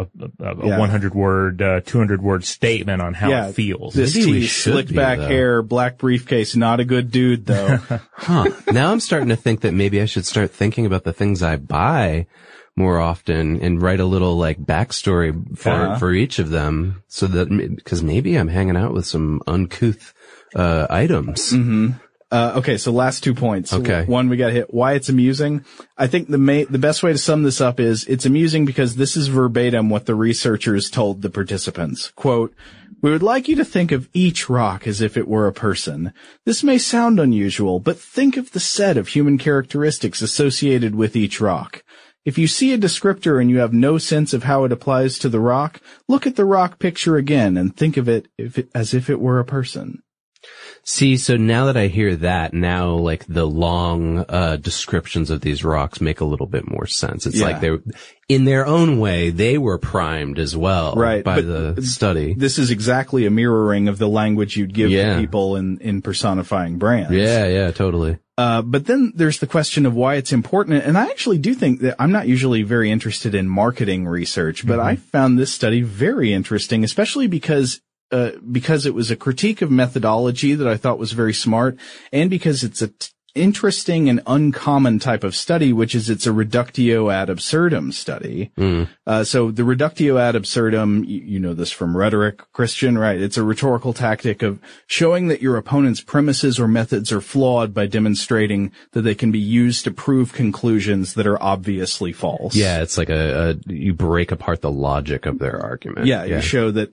100-word, 200-word statement on how it feels. This tea, slicked back hair, black briefcase, not a good dude, though. Now I'm starting to think that maybe I should start thinking about the things I buy more often and write a little like backstory for each of them, so that, because maybe I'm hanging out with some uncouth items. Okay, so last 2 points. Okay. One, we got to hit why it's amusing. I think the best way to sum this up is it's amusing because this is verbatim what the researchers told the participants. Quote, "We would like you to think of each rock as if it were a person. This may sound unusual, but think of the set of human characteristics associated with each rock. If you see a descriptor and you have no sense of how it applies to the rock, look at the rock picture again and think of it as if it were a person." See, so now that I hear that, now like the long descriptions of these rocks make a little bit more sense. It's like they're, in their own way, they were primed as well by the study. This is exactly a mirroring of the language you'd give to people in personifying brands. Yeah, totally. But then there's the question of why it's important. And I actually do think that I'm not usually very interested in marketing research, but I found this study very interesting, especially because it was a critique of methodology that I thought was very smart, and because it's interesting and uncommon type of study, which is it's a reductio ad absurdum study. So the reductio ad absurdum, you know this from rhetoric, Christian, right? It's a rhetorical tactic of showing that your opponent's premises or methods are flawed by demonstrating that they can be used to prove conclusions that are obviously false. Yeah, it's like you break apart the logic of their argument. Yeah, you show that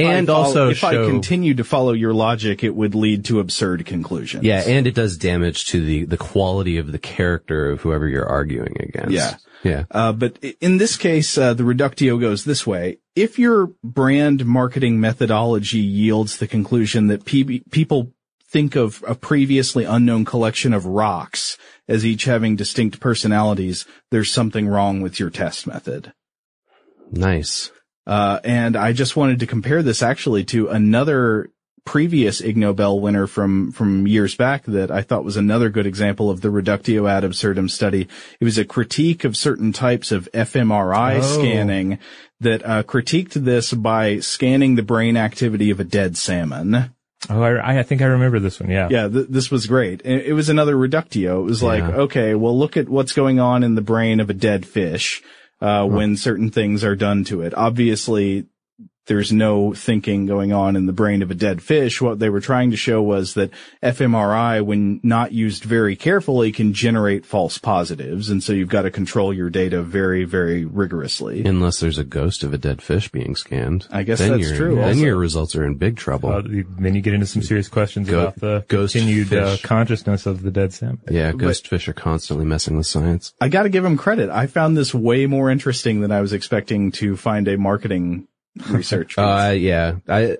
if I continued to follow your logic, it would lead to absurd conclusions. Yeah, and it does damage to the quality of the character of whoever you're arguing against. Yeah. But in this case, the reductio goes this way. If your brand marketing methodology yields the conclusion that people think of a previously unknown collection of rocks as each having distinct personalities, there's something wrong with your test method. Nice. And I just wanted to compare this actually to another previous Ig Nobel winner from years back that I thought was another good example of the reductio ad absurdum study. It was a critique of certain types of fMRI scanning that critiqued this by scanning the brain activity of a dead salmon. Oh, I think I remember this one. Yeah. Yeah. This was great. It was another reductio. It was like, okay, well, look at what's going on in the brain of a dead fish, when certain things are done to it. Obviously, there's no thinking going on in the brain of a dead fish. What they were trying to show was that fMRI, when not used very carefully, can generate false positives. And so you've got to control your data very, very rigorously. Unless there's a ghost of a dead fish being scanned. I guess that's true. Then your results are in big trouble. Then you get into some serious questions about the continued consciousness of the dead salmon. Yeah, ghost fish are constantly messing with science. I got to give them credit. I found this way more interesting than I was expecting to find a marketing research. Yeah.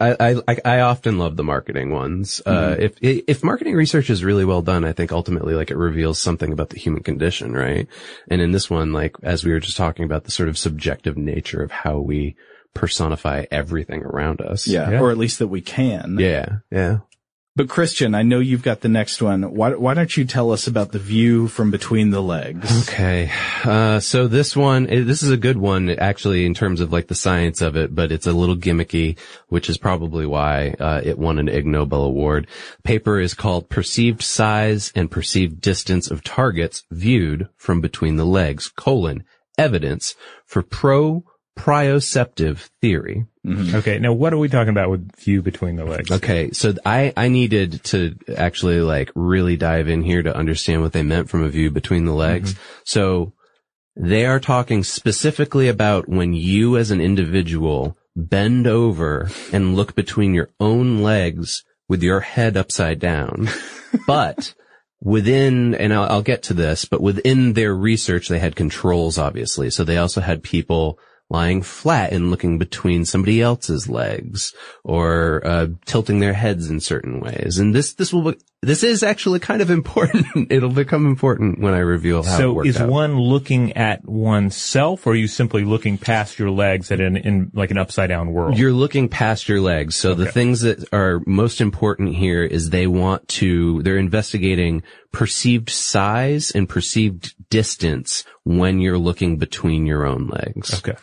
I often love the marketing ones. If marketing research is really well done, I think ultimately like it reveals something about the human condition, right? And in this one, like as we were just talking about the sort of subjective nature of how we personify everything around us. Yeah. Or at least that we can. Yeah. But Christian, I know you've got the next one. Why don't you tell us about the view from between the legs? Okay. So this one, this is a good one actually in terms of like the science of it, but it's a little gimmicky, which is probably why, it won an Ig Nobel Award. Paper is called Perceived Size and Perceived Distance of Targets Viewed from Between the Legs, Evidence for Proprioceptive Theory. Okay, now what are we talking about with view between the legs? Okay, so I needed to actually like really dive in here to understand what they meant from a view between the legs. So they are talking specifically about when you as an individual bend over and look between your own legs with your head upside down. But within, and I'll get to this, but within their research, they had controls, obviously. So they also had people lying flat and looking between somebody else's legs or tilting their heads in certain ways. And this is actually kind of important. It'll become important when I reveal how it works out. So is one looking at oneself, or are you simply looking past your legs at in like an upside down world? You're looking past your legs. So the things that are most important here is they're investigating perceived size and perceived distance when you're looking between your own legs. Okay.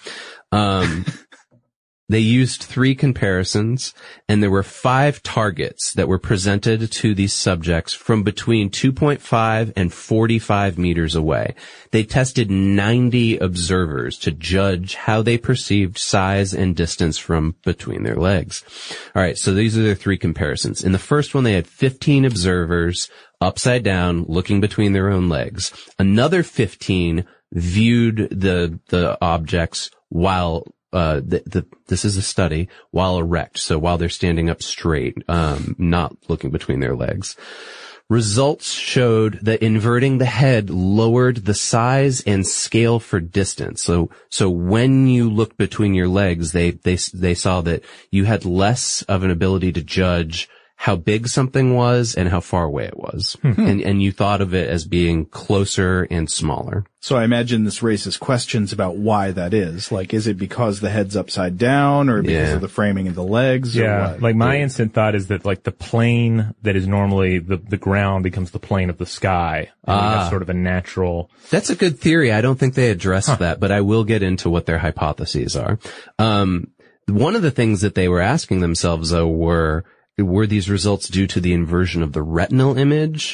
They used 3 comparisons, and there were 5 targets that were presented to these subjects from between 2.5 and 45 meters away. They tested 90 observers to judge how they perceived size and distance from between their legs. All right, so these are their 3 comparisons. In the first one, they had 15 observers upside down looking between their own legs. Another 15 viewed the objects while this is a study while erect, so while they're standing up straight, not looking between their legs. Results showed that inverting the head lowered the size and scale for distance. So when you looked between your legs, they saw that you had less of an ability to judge how big something was and how far away it was. And you thought of it as being closer and smaller. So I imagine this raises questions about why that is. Like, is it because the head's upside down or because of the framing of the legs? Yeah. Or what? Like my instant thought is that like the plane that is normally the ground becomes the plane of the sky. And we have sort of a natural. That's a good theory. I don't think they addressed that, but I will get into what their hypotheses are. One of the things that they were asking themselves though were, were these results due to the inversion of the retinal image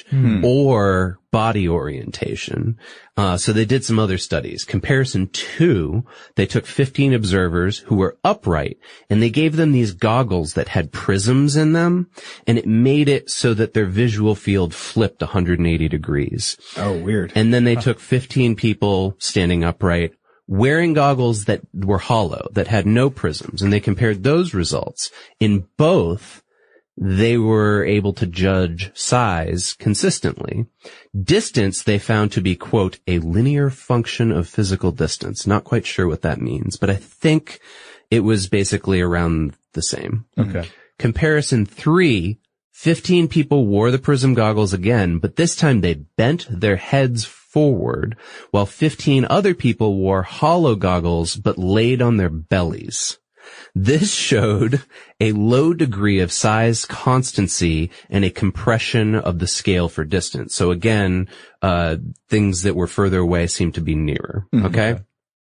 or body orientation? So they did some other studies. Comparison 2, they took 15 observers who were upright and they gave them these goggles that had prisms in them, and it made it so that their visual field flipped 180 degrees. Oh, weird. And then they took 15 people standing upright, wearing goggles that were hollow, that had no prisms, and they compared those results. In both, they were able to judge size consistently. Distance they found to be, quote, a linear function of physical distance. Not quite sure what that means, but I think it was basically around the same. Okay. Comparison 3, 15 people wore the prism goggles again, but this time they bent their heads forward, while 15 other people wore hollow goggles but laid on their bellies. This showed a low degree of size constancy and a compression of the scale for distance. So again, things that were further away seemed to be nearer. Okay.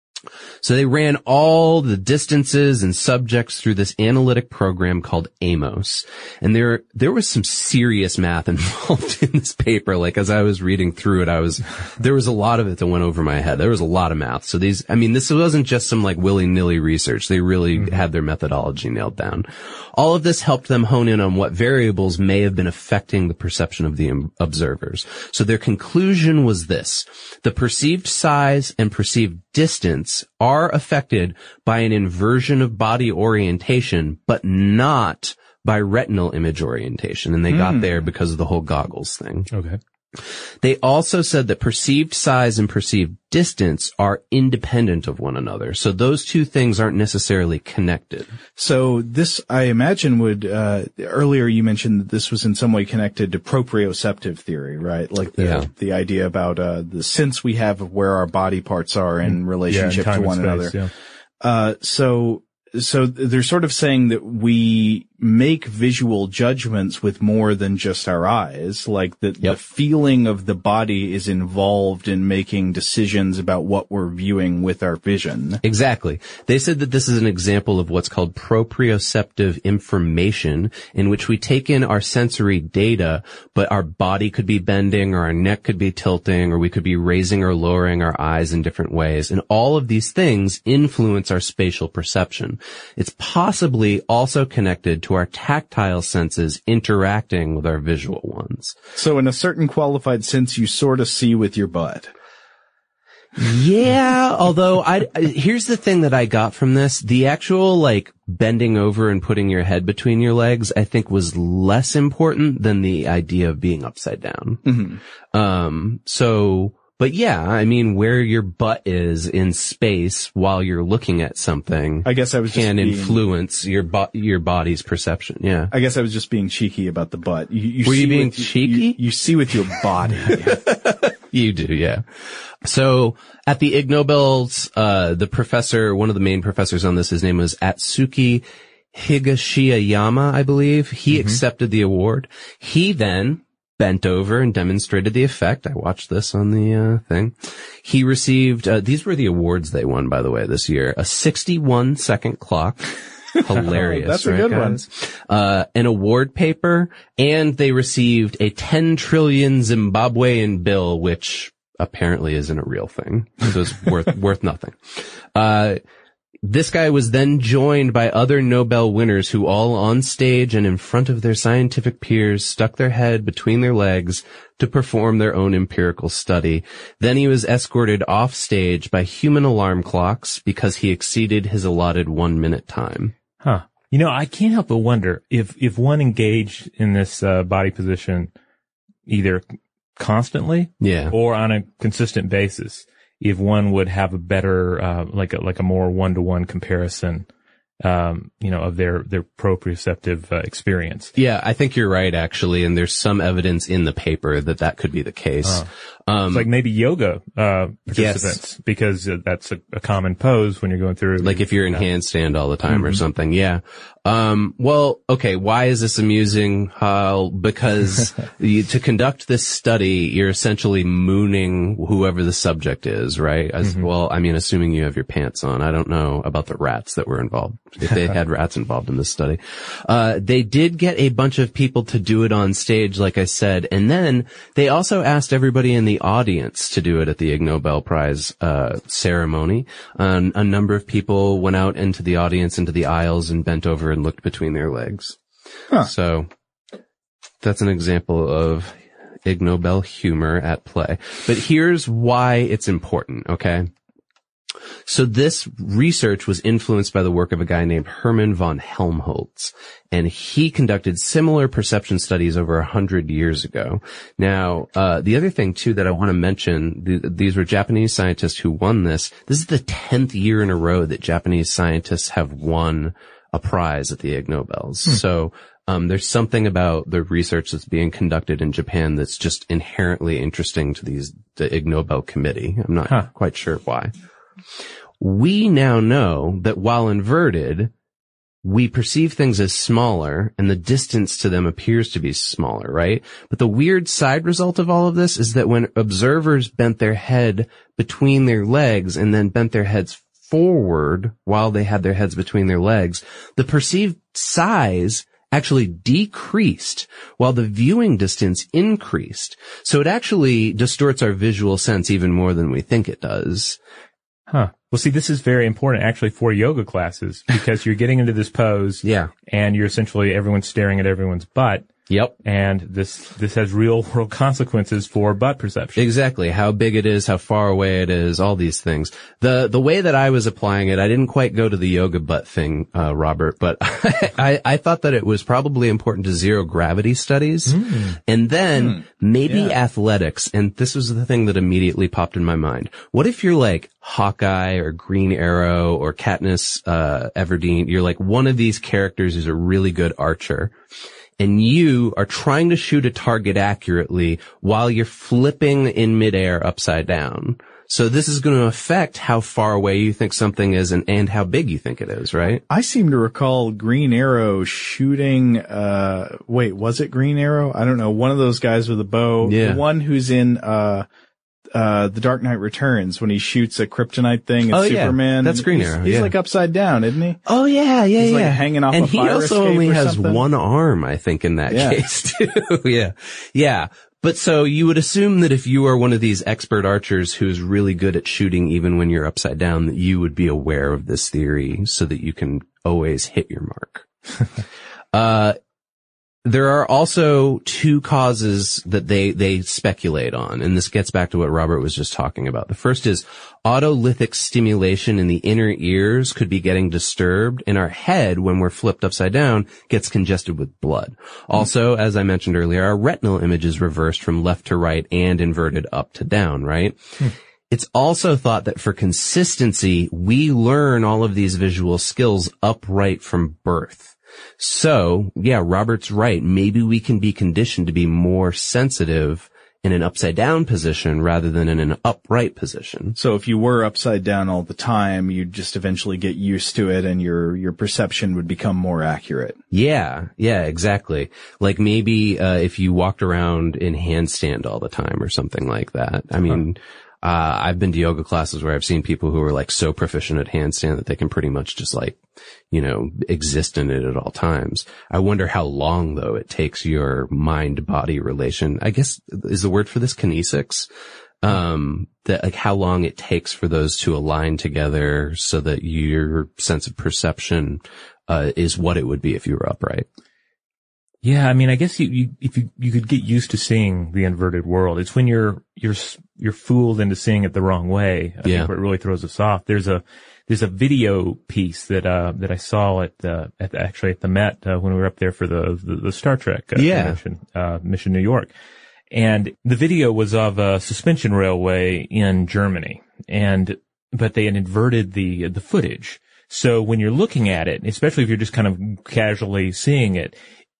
So they ran all the distances and subjects through this analytic program called AMOS. And there was some serious math involved in this paper. Like, as I was reading through it, there was a lot of it that went over my head. There was a lot of math. So this wasn't just some like willy-nilly research. They really had their methodology nailed down. All of this helped them hone in on what variables may have been affecting the perception of the observers. So their conclusion was this: the perceived size and perceived distance are affected by an inversion of body orientation, but not by retinal image orientation. And they got there because of the whole goggles thing. Okay. They also said that perceived size and perceived distance are independent of one another. So those two things aren't necessarily connected. So this, I imagine, would, earlier you mentioned that this was in some way connected to proprioceptive theory, right? Like the idea about, the sense we have of where our body parts are in relationship to one another. Yeah. So they're sort of saying that we make visual judgments with more than just our eyes, like that the feeling of the body is involved in making decisions about what we're viewing with our vision. Exactly. They said that this is an example of what's called proprioceptive information, in which we take in our sensory data, but our body could be bending, or our neck could be tilting, or we could be raising or lowering our eyes in different ways. And all of these things influence our spatial perception. It's possibly also connected to our tactile senses interacting with our visual ones. So in a certain qualified sense, you sort of see with your butt. Yeah, although here's the thing that I got from this. The actual, like, bending over and putting your head between your legs, I think, was less important than the idea of being upside down. But yeah, I mean, where your butt is in space while you're looking at something, I guess I was just can influence your body's perception. Yeah. I guess I was just being cheeky about the butt. Were you being cheeky? You see with your body. You do, yeah. So at the Ig Nobels, the professor, one of the main professors on this, his name was Atsuki Higashiyama, I believe. He accepted the award. He then bent over and demonstrated the effect. I watched this on the thing. He received, these were the awards they won, by the way, this year. A 61-second clock. Hilarious. That's a good one. An award paper, and they received a 10 trillion Zimbabwean bill, which apparently isn't a real thing. So it's worth nothing. This guy was then joined by other Nobel winners who all on stage and in front of their scientific peers stuck their head between their legs to perform their own empirical study. Then he was escorted off stage by human alarm clocks because he exceeded his allotted 1-minute time. Huh. You know, I can't help but wonder if one engaged in this body position either constantly or on a consistent basis, if one would have a better, like a more one-to-one comparison, of their proprioceptive experience. Yeah, I think you're right, actually, and there's some evidence in the paper that could be the case. It's like maybe yoga participants, because that's a common pose when you're going through. Like if you're in handstand all the time or something. Yeah. Well, okay. Why is this amusing? Because to conduct this study, you're essentially mooning whoever the subject is, right? Well, I mean, assuming you have your pants on. I don't know about the rats that were involved, if they had rats involved in this study. They did get a bunch of people to do it on stage, like I said, and then they also asked everybody in the audience to do it at the Ig Nobel Prize ceremony. A number of people went out into the audience, into the aisles, and bent over and looked between their legs. Huh. So that's an example of Ig Nobel humor at play. But here's why it's important, okay? So this research was influenced by the work of a guy named Hermann von Helmholtz, and he conducted similar perception studies over 100 years ago. Now, the other thing too that I want to mention, these were Japanese scientists who won this. This is the 10th year in a row that Japanese scientists have won a prize at the Ig Nobels. So, there's something about the research that's being conducted in Japan that's just inherently interesting to the Ig Nobel committee. I'm not quite sure why. We now know that while inverted, we perceive things as smaller and the distance to them appears to be smaller, right? But the weird side result of all of this is that when observers bent their head between their legs and then bent their heads forward while they had their heads between their legs, the perceived size actually decreased while the viewing distance increased. So it actually distorts our visual sense even more than we think it does. Huh. Well, see, this is very important actually for yoga classes, because you're getting into this pose. Yeah. And you're essentially, everyone's staring at everyone's butt. Yep. And this has real world consequences for butt perception. Exactly. How big it is, how far away it is, all these things. The way that I was applying it, I didn't quite go to the yoga butt thing, Robert, but I thought that it was probably important to zero gravity studies. And then maybe athletics. And this was the thing that immediately popped in my mind. What if you're like Hawkeye or Green Arrow or Katniss, Everdeen? You're like one of these characters who's a really good archer, and you are trying to shoot a target accurately while you're flipping in midair upside down. So this is going to affect how far away you think something is and how big you think it is, right? I seem to recall Green Arrow shooting, was it Green Arrow? I don't know. One of those guys with a bow. Yeah. The one who's in, The Dark Knight Returns, when he shoots a kryptonite thing at Superman. That's Green Arrow. He's like upside down, isn't he? Oh yeah, yeah, he's yeah. Like hanging off and a fire he also only has something. one arm, I think, in that case too. Yeah. But so you would assume that if you are one of these expert archers who's really good at shooting even when you're upside down, that you would be aware of this theory so that you can always hit your mark. There are also two causes that they speculate on, and this gets back to what Robert was just talking about. The first is otolithic stimulation in the inner ears could be getting disturbed, and our head, when we're flipped upside down, gets congested with blood. Also, as I mentioned earlier, our retinal image is reversed from left to right and inverted up to down, right? It's also thought that for consistency, we learn all of these visual skills upright from birth. So, yeah, Robert's right. Maybe we can be conditioned to be more sensitive in an upside down position rather than in an upright position. So if you were upside down all the time, you'd just eventually get used to it and your perception would become more accurate. Yeah, exactly. Like maybe, if you walked around in handstand all the time or something like that. I mean, I've been to yoga classes where I've seen people who are like so proficient at handstand that they can pretty much just like, exist in it at all times. I wonder how long though it takes your mind-body relation. I guess is the word for this kinesics. That like how long it takes for those to align together so that your sense of perception, is what it would be if you were upright. Yeah, I mean, I guess you could get used to seeing the inverted world. It's when you're fooled into seeing it the wrong way. I think where it really throws us off. There's a video piece that I saw at the Met, when we were up there for the Star Trek convention, Mission New York. And the video was of a suspension railway in Germany. But they had inverted the footage. So when you're looking at it, especially if you're just kind of casually seeing it,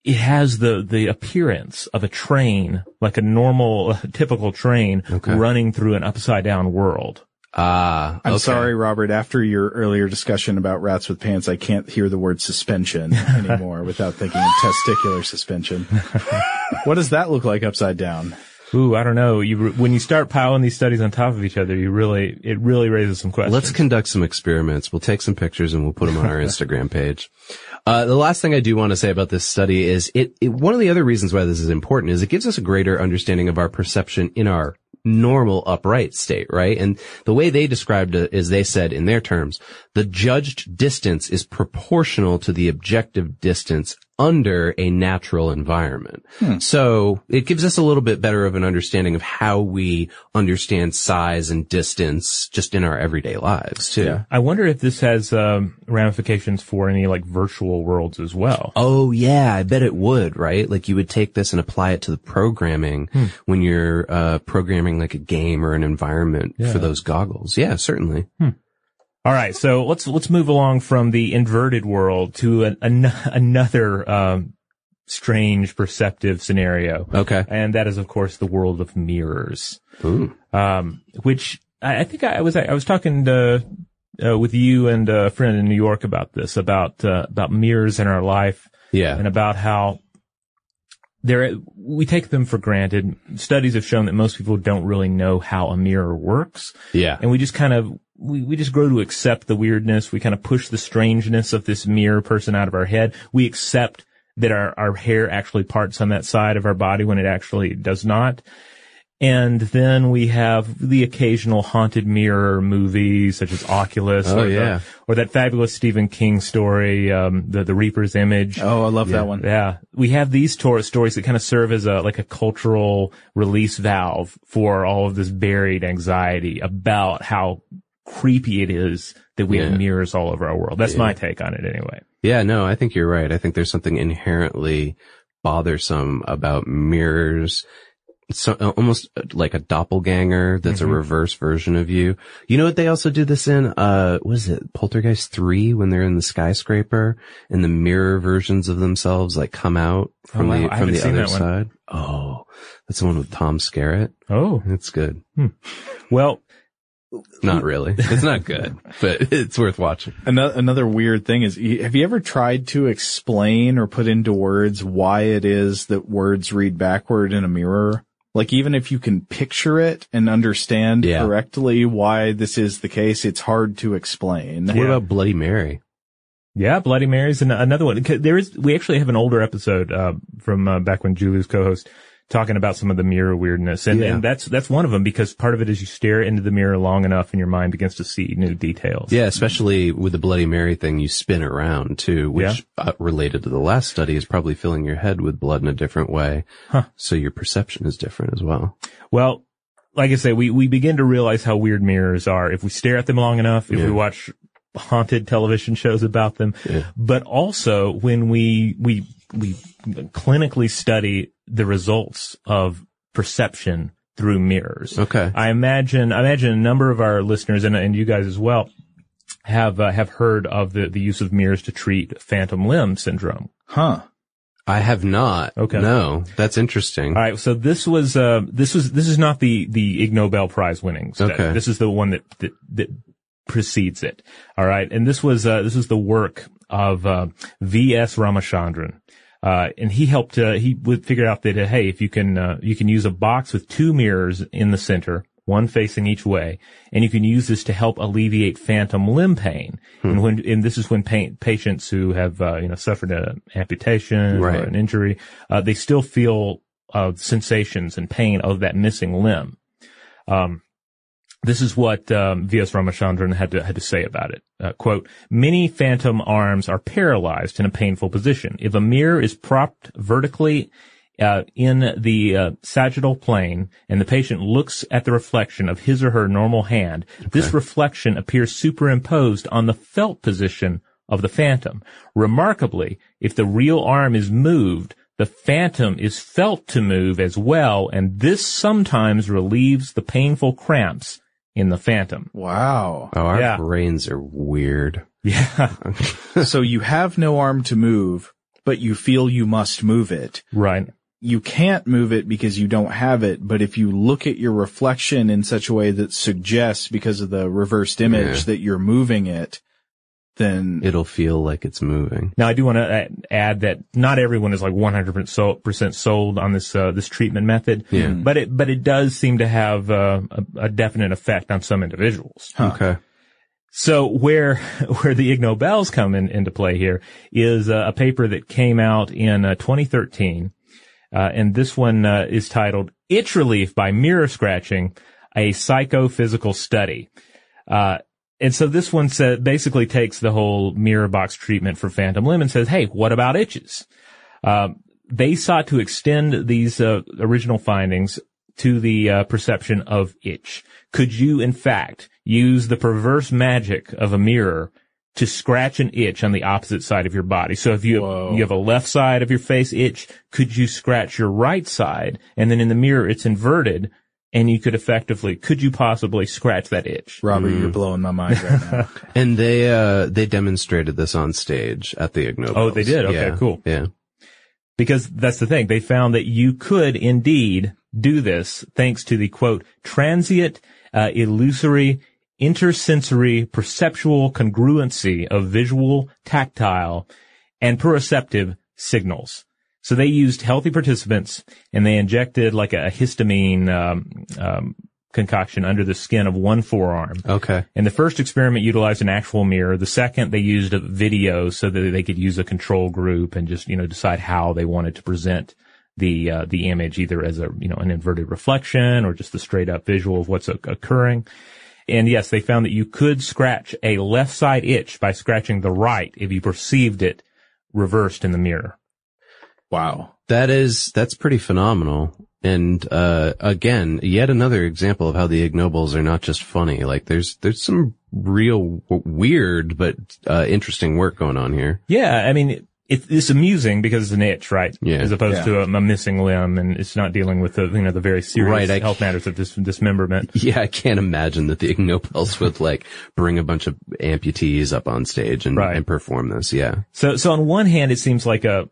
it has the appearance of a train, like a normal, typical train running through an upside down world. I'm sorry, Robert. After your earlier discussion about rats with pants, I can't hear the word suspension anymore without thinking of testicular suspension. What does that look like upside down? Ooh, I don't know. When you start piling these studies on top of each other, it really raises some questions. Let's conduct some experiments. We'll take some pictures and we'll put them on our Instagram page. The last thing I do want to say about this study is one of the other reasons why this is important is it gives us a greater understanding of our perception in our normal upright state, right? And the way they described it is they said in their terms, the judged distance is proportional to the objective distance under a natural environment. So it gives us a little bit better of an understanding of how we understand size and distance just in our everyday lives too. Yeah. I wonder if this has ramifications for any like virtual worlds as well. Oh yeah, I bet it would, right? Like you would take this and apply it to the programming when you're programming like a game or an environment for those goggles. Yeah, certainly. All right, so let's move along from the inverted world to another strange perceptive scenario. Okay, and that is, of course, the world of mirrors. Ooh. Which I think I was talking with you and a friend in New York about this, about mirrors in our life, and about how we take them for granted. Studies have shown that most people don't really know how a mirror works. Yeah, and we just kind of we just grow to accept the weirdness. We kind of push the strangeness of this mirror person out of our head. We accept that our hair actually parts on that side of our body when it actually does not. And then we have the occasional haunted mirror movie, such as Oculus, or that fabulous Stephen King story, the Reaper's Image. Oh, I love that one. Yeah, we have these stories that kind of serve as a cultural release valve for all of this buried anxiety about how creepy it is that we have mirrors all over our world. That's my take on it, anyway. Yeah, no, I think you're right. I think there's something inherently bothersome about mirrors. So almost like a doppelganger that's a reverse version of you. You know what they also do this in? What is it? Poltergeist 3 when they're in the skyscraper and the mirror versions of themselves like come out from the other side. Oh, that's the one with Tom Skerritt. Oh, it's good. Well, not really. It's not good, but it's worth watching. Another weird thing is, have you ever tried to explain or put into words why it is that words read backward in a mirror? Like, even if you can picture it and understand correctly why this is the case, it's hard to explain. What about Bloody Mary? Yeah, Bloody Mary's another one. We actually have an older episode, from, back when Julie was co-host, talking about some of the mirror weirdness. And that's one of them, because part of it is you stare into the mirror long enough and your mind begins to see new details. Yeah, especially with the Bloody Mary thing, you spin around too, which related to the last study is probably filling your head with blood in a different way. So your perception is different as well. Well, like I say, we begin to realize how weird mirrors are if we stare at them long enough, if we watch haunted television shows about them, but also when we clinically study the results of perception through mirrors. Okay. I imagine a number of our listeners and you guys as well have heard of the use of mirrors to treat phantom limb syndrome. Huh. I have not. Okay. No, that's interesting. All right. So this is not the Ig Nobel Prize winning study. Okay. This is the one that precedes it. All right. And this was the work of V.S. Ramachandran. And he helped, he would figure out that, hey, if you can use a box with two mirrors in the center, one facing each way, and you can use this to help alleviate phantom limb pain. And this is when patients who have, suffered an amputation or an injury, they still feel, sensations and pain of that missing limb. This is what V.S. Ramachandran had to say about it. Quote, many phantom arms are paralyzed in a painful position. If a mirror is propped vertically in the sagittal plane and the patient looks at the reflection of his or her normal hand, this reflection appears superimposed on the felt position of the phantom. Remarkably, if the real arm is moved, the phantom is felt to move as well, and this sometimes relieves the painful cramps in the phantom. Wow. Oh, our brains are weird. Yeah. So you have no arm to move, but you feel you must move it. Right. You can't move it because you don't have it, but if you look at your reflection in such a way that suggests, because of the reversed image, that you're moving it, then it'll feel like it's moving. Now, I do want to add that not everyone is like 100% sold on this this treatment method, but it does seem to have a definite effect on some individuals. Okay. So where the Ig Nobels come into play here is a paper that came out in 2013. And this one is titled Itch Relief by Mirror Scratching, a Psychophysical Study. And so this one basically takes the whole mirror box treatment for phantom limb and says, hey, what about itches? They sought to extend these original findings to the perception of itch. Could you, in fact, use the perverse magic of a mirror to scratch an itch on the opposite side of your body? So if you have a left side of your face itch, could you scratch your right side? And then in the mirror, it's inverted, and could you possibly scratch that itch? Robert, you're blowing my mind right now. And they demonstrated this on stage at the Ig Nobels. Oh, they did? Okay, cool. Yeah. Because that's the thing. They found that you could indeed do this thanks to the, quote, transient, illusory, intersensory perceptual congruency of visual, tactile, and proprioceptive signals. So they used healthy participants, and they injected like a histamine concoction under the skin of one forearm. Okay. And the first experiment utilized an actual mirror. The second, they used a video so that they could use a control group and just, decide how they wanted to present the image, either as an inverted reflection or just the straight up visual of what's occurring. And yes, they found that you could scratch a left side itch by scratching the right if you perceived it reversed in the mirror. Wow. That's pretty phenomenal. And, again, yet another example of how the Ig Nobels are not just funny. Like there's some real weird, but, interesting work going on here. Yeah. I mean, it's amusing because it's an itch, right? Yeah. As opposed to a missing limb, and it's not dealing with the very serious health matters of dismemberment. Yeah, I can't imagine that the Ig Nobels would bring a bunch of amputees up on stage and perform this. Yeah. So on one hand, it seems like a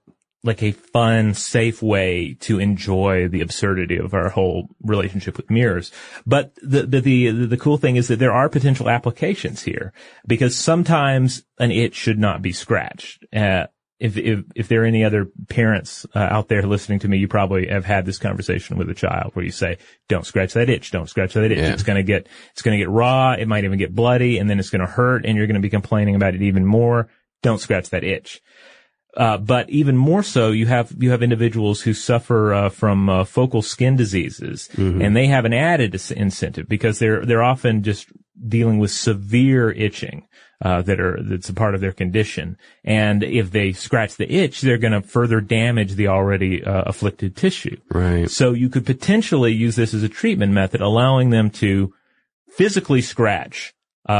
fun, safe way to enjoy the absurdity of our whole relationship with mirrors. But the cool thing is that there are potential applications here, because sometimes an itch should not be scratched. If there are any other parents out there listening to me, you probably have had this conversation with a child where you say, don't scratch that itch, don't scratch that itch. Yeah. It's gonna get raw, it might even get bloody, and then it's gonna hurt, and you're gonna be complaining about it even more. Don't scratch that itch. But even more so, you have individuals who suffer from focal skin diseases, and they have an added incentive because they're often just dealing with severe itching that's a part of their condition. And if they scratch the itch, they're going to further damage the already afflicted tissue. Right. So you could potentially use this as a treatment method, allowing them to physically scratch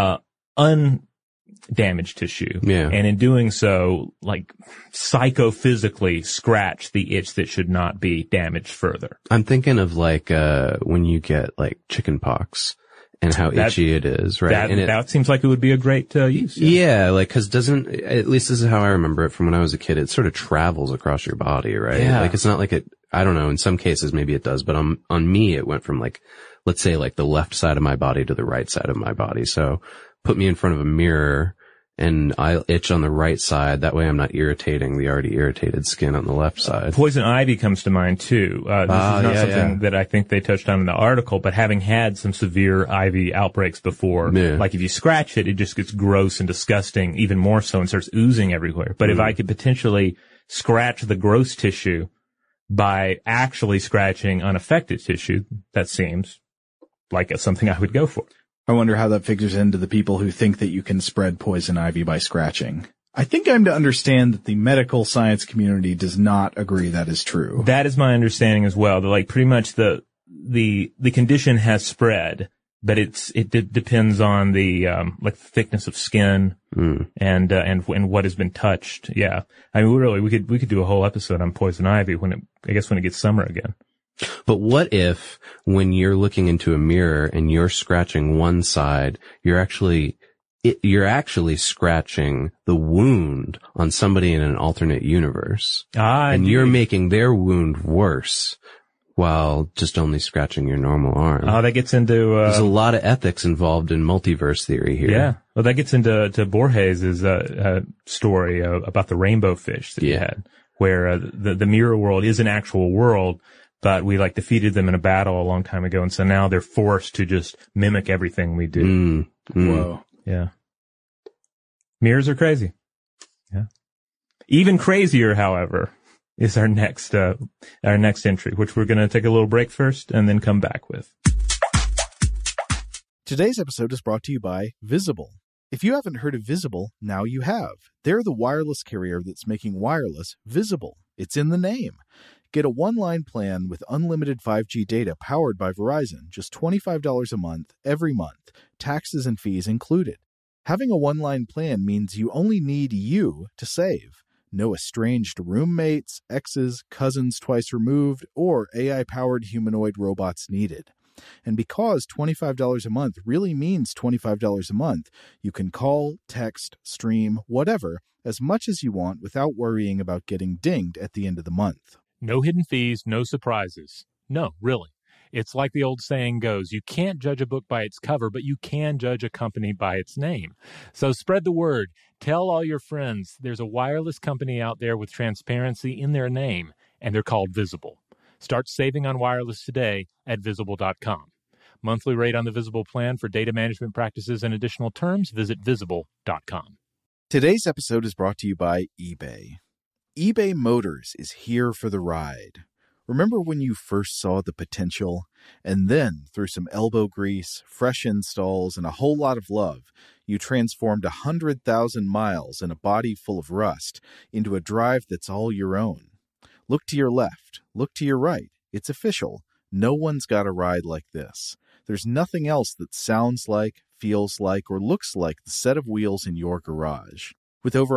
undamaged tissue. Yeah. And in doing so, psychophysically scratch the itch that should not be damaged further. I'm thinking of when you get chicken pox and how itchy it is, right? That seems like it would be a great use. Yeah, cause at least this is how I remember it from when I was a kid, it sort of travels across your body, right? Yeah. It's not I don't know, in some cases maybe it does, but on me it went from let's say the left side of my body to the right side of my body. So put me in front of a mirror and I'll itch on the right side. That way I'm not irritating the already irritated skin on the left side. Poison ivy comes to mind too. This is not something that I think they touched on in the article, but having had some severe ivy outbreaks before, if you scratch it, it just gets gross and disgusting even more so and starts oozing everywhere. But if I could potentially scratch the gross tissue by actually scratching unaffected tissue, that seems like something I would go for. I wonder how that figures into the people who think that you can spread poison ivy by scratching. I think I'm to understand that the medical science community does not agree that is true. That is my understanding as well. That pretty much the condition has spread, but it depends on the thickness of skin and what has been touched. Yeah, I mean we could do a whole episode on poison ivy when it gets summer again. But what if when you're looking into a mirror and you're scratching one side, you're actually you're actually scratching the wound on somebody in an alternate universe. And you're making their wound worse while just only scratching your normal arm. Oh, that gets into... There's a lot of ethics involved in multiverse theory here. Yeah. Well, that gets into Borges' story about the rainbow fish that he had, where the mirror world is an actual world, but we defeated them in a battle a long time ago, and so now they're forced to just mimic everything we do. Whoa. Yeah. Mirrors are crazy. Yeah. Even crazier, however, is our next entry, which we're going to take a little break first and then come back with. Today's episode is brought to you by Visible. If you haven't heard of Visible, now you have. They're the wireless carrier that's making wireless visible. It's in the name. Get a one-line plan with unlimited 5G data powered by Verizon, just $25 a month, every month, taxes and fees included. Having a one-line plan means you only need you to save. No estranged roommates, exes, cousins twice removed, or AI-powered humanoid robots needed. And because $25 a month really means $25 a month, you can call, text, stream, whatever, as much as you want without worrying about getting dinged at the end of the month. No hidden fees, no surprises. No, really. It's like the old saying goes, you can't judge a book by its cover, but you can judge a company by its name. So spread the word. Tell all your friends there's a wireless company out there with transparency in their name, and they're called Visible. Start saving on wireless today at Visible.com. Monthly rate on the Visible plan for data management practices and additional terms, visit Visible.com. Today's episode is brought to you by eBay. eBay Motors is here for the ride. Remember when you first saw the potential? And then, through some elbow grease, fresh installs, and a whole lot of love, you transformed 100,000 miles and a body full of rust into a drive that's all your own. Look to your left. Look to your right. It's official. No one's got a ride like this. There's nothing else that sounds like, feels like, or looks like the set of wheels in your garage. With over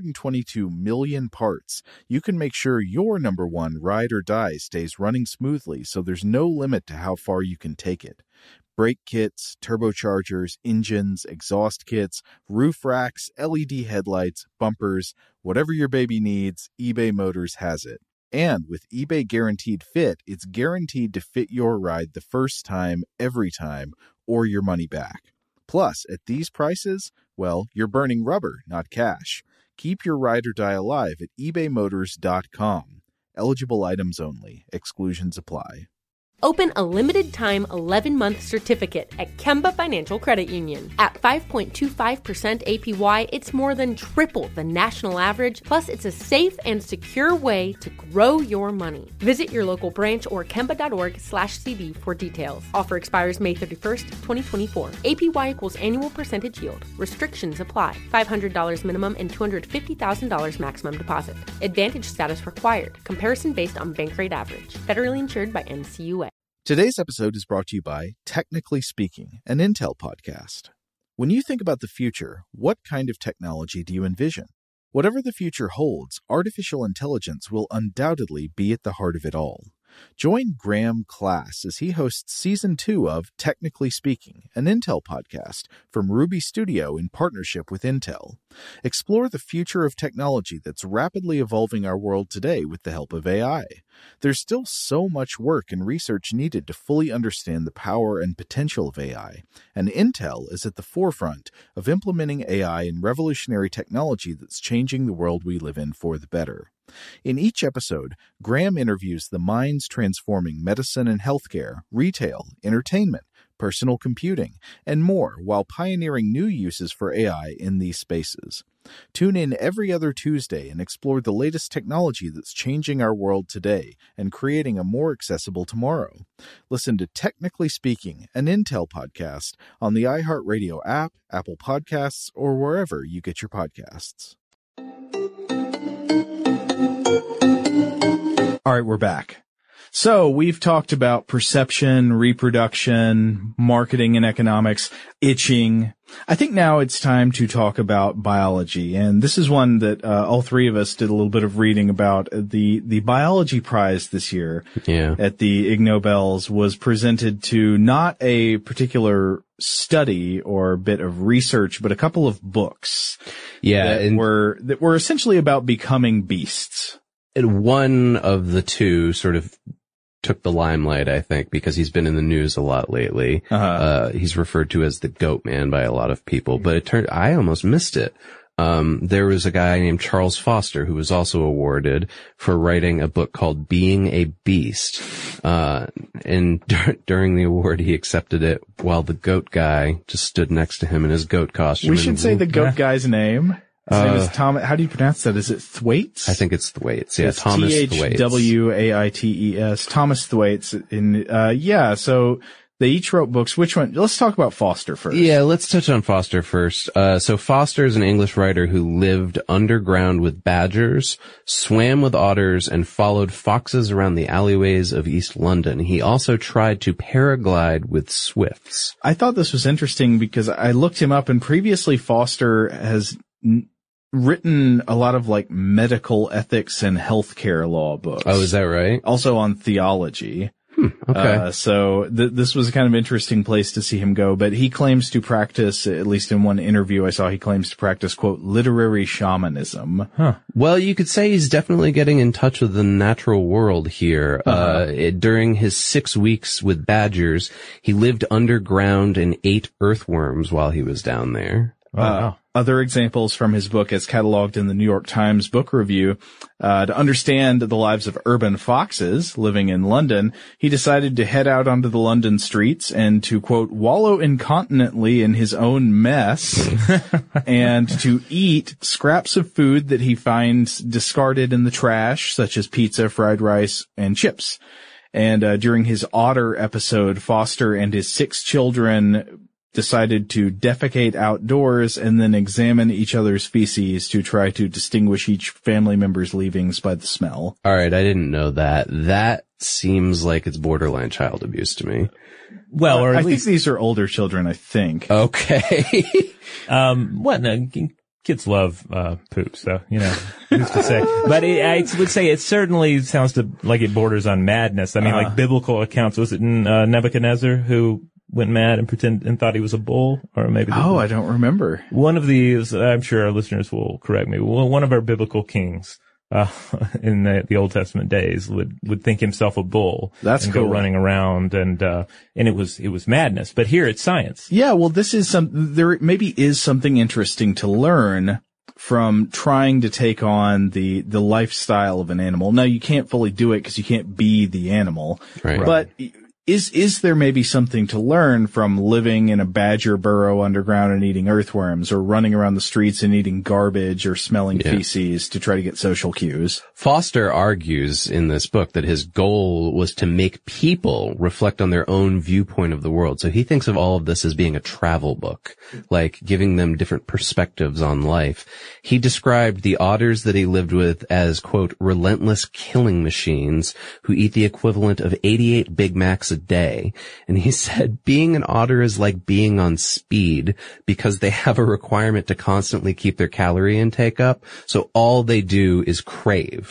122 million parts, you can make sure your number one ride or die stays running smoothly, so there's no limit to how far you can take it. Brake kits, turbochargers, engines, exhaust kits, roof racks, LED headlights, bumpers, whatever your baby needs, eBay Motors has it. And with eBay Guaranteed Fit, it's guaranteed to fit your ride the first time, every time, or your money back. Plus, at these prices, well, you're burning rubber, not cash. Keep your ride or die alive at ebaymotors.com. Eligible items only. Exclusions apply. Open a limited-time 11-month certificate at Kemba Financial Credit Union. At 5.25% APY, it's more than triple the national average, plus it's a safe and secure way to grow your money. Visit your local branch or kemba.org/cd for details. Offer expires May 31st, 2024. APY equals annual percentage yield. Restrictions apply. $500 minimum and $250,000 maximum deposit. Advantage status required. Comparison based on bank rate average. Federally insured by NCUA. Today's episode is brought to you by Technically Speaking, an Intel podcast. When you think about the future, what kind of technology do you envision? Whatever the future holds, artificial intelligence will undoubtedly be at the heart of it all. Join Graham Class as he hosts Season 2 of Technically Speaking, an Intel podcast from Ruby Studio in partnership with Intel. Explore the future of technology that's rapidly evolving our world today with the help of AI. There's still so much work and research needed to fully understand the power and potential of AI, and Intel is at the forefront of implementing AI in revolutionary technology that's changing the world we live in for the better. In each episode, Graham interviews the minds transforming medicine and healthcare, retail, entertainment, personal computing, and more while pioneering new uses for AI in these spaces. Tune in every other Tuesday and explore the latest technology that's changing our world today and creating a more accessible tomorrow. Listen to Technically Speaking, an Intel podcast on the iHeartRadio app, Apple Podcasts, or wherever you get your podcasts. All right, we're back. So we've talked about perception, reproduction, marketing and economics, itching. I think now it's time to talk about biology. And this is one that all three of us did a little bit of reading about. The biology prize this year at the Ig Nobels was presented to not a particular study or bit of research, but a couple of books. Yeah. That were essentially about becoming beasts. And one of the two sort of took the limelight, I think, because he's been in the news a lot lately. He's referred to as the Goat Man by a lot of people, but I almost missed it. There was a guy named Charles Foster who was also awarded for writing a book called Being a Beast. And during the award, he accepted it while the goat guy just stood next to him in his goat costume. We should say the goat guy's name. His name is Tom. How do you pronounce that? Is it Thwaites? I think it's Thwaites. Yeah, it's Thomas Thwaites. Thwaites. Thomas Thwaites. So they each wrote books. Which one? Let's talk about Foster first. Yeah, let's touch on Foster first. So Foster is an English writer who lived underground with badgers, swam with otters, and followed foxes around the alleyways of East London. He also tried to paraglide with swifts. I thought this was interesting because I looked him up, and previously Foster has written a lot of like medical ethics and healthcare law books. Oh, is that right? Also on theology. Okay. So this was a kind of interesting place to see him go, but he claims to practice, at least in one interview I saw, he claims to practice, quote, literary shamanism. Huh. Well, you could say he's definitely getting in touch with the natural world here. During his 6 weeks with badgers, he lived underground and ate earthworms while he was down there. Wow. Other examples from his book as cataloged in the New York Times Book Review. To understand the lives of urban foxes living in London, he decided to head out onto the London streets and to, quote, wallow incontinently in his own mess and to eat scraps of food that he finds discarded in the trash, such as pizza, fried rice, and chips. And during his otter episode, Foster and his 6 children decided to defecate outdoors and then examine each other's feces to try to distinguish each family member's leavings by the smell. All right, I didn't know that. That seems like it's borderline child abuse to me. Well, or at I least think these are older children, I think. Okay. No, kids love poop, so, who's to say? But I would say it certainly sounds like it borders on madness. I mean, like biblical accounts. Was it in Nebuchadnezzar who went mad and thought he was a bull? Or maybe I don't remember. One of these, I'm sure our listeners will correct me, one of our biblical kings in the Old Testament days would think himself a bull. That's and cool. Go running around and it was madness. But here it's science. Yeah, well, there maybe is something interesting to learn from trying to take on the lifestyle of an animal. Now, you can't fully do it because you can't be the animal. Right. But is there maybe something to learn from living in a badger burrow underground and eating earthworms, or running around the streets and eating garbage or smelling feces to try to get social cues? Foster argues in this book that his goal was to make people reflect on their own viewpoint of the world. So he thinks of all of this as being a travel book, like giving them different perspectives on life. He described the otters that he lived with as, quote, relentless killing machines who eat the equivalent of 88 Big Macs a day. And he said being an otter is like being on speed because they have a requirement to constantly keep their calorie intake up. So all they do is crave.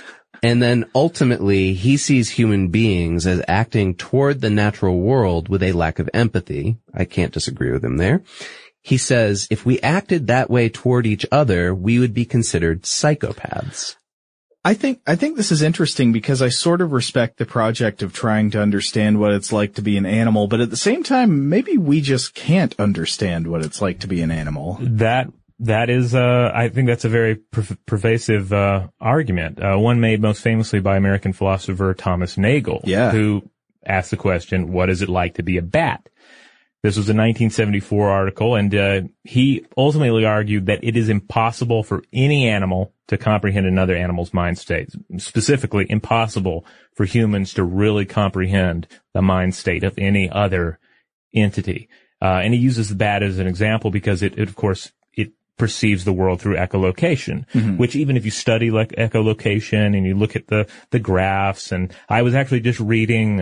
And then ultimately he sees human beings as acting toward the natural world with a lack of empathy. I can't disagree with him there. He says if we acted that way toward each other, we would be considered psychopaths. I think this is interesting because I sort of respect the project of trying to understand what it's like to be an animal, but at the same time, maybe we just can't understand what it's like to be an animal. That is, I think that's a very pervasive argument. One made most famously by American philosopher Thomas Nagel, who asked the question, what is it like to be a bat? This was a 1974 article, and he ultimately argued that it is impossible for any animal to comprehend another animal's mind state. Specifically, impossible for humans to really comprehend the mind state of any other entity. And he uses the bat as an example because it of course, it perceives the world through echolocation, which even if you study like echolocation and you look at the graphs, and I was actually just reading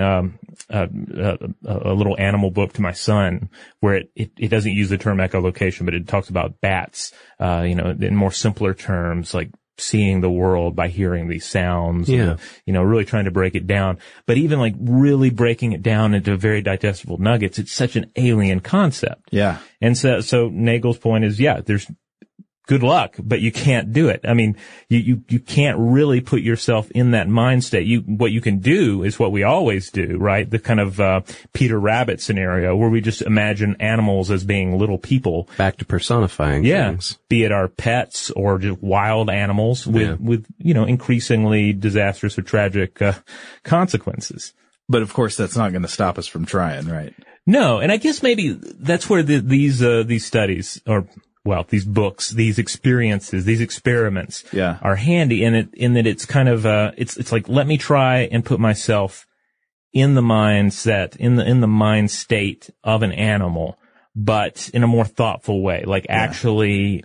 a little animal book to my son where it doesn't use the term echolocation, but it talks about bats, in more simpler terms like seeing the world by hearing these sounds. And, really trying to break it down. But even like really breaking it down into very digestible nuggets, it's such an alien concept. Yeah. And so Nagel's point is, there's good luck, but you can't do it. I mean, you can't really put yourself in that mind state. What you can do is what we always do, right? The kind of, Peter Rabbit scenario where we just imagine animals as being little people. Back to personifying things. Be it our pets or just wild animals with, increasingly disastrous or tragic, consequences. But of course, that's not going to stop us from trying, right? No. And I guess maybe that's where these studies these books, these experiences, these experiments are handy in that it's kind of, it's like, let me try and put myself in the mindset, in the mind state of an animal, but in a more thoughtful way, like actually,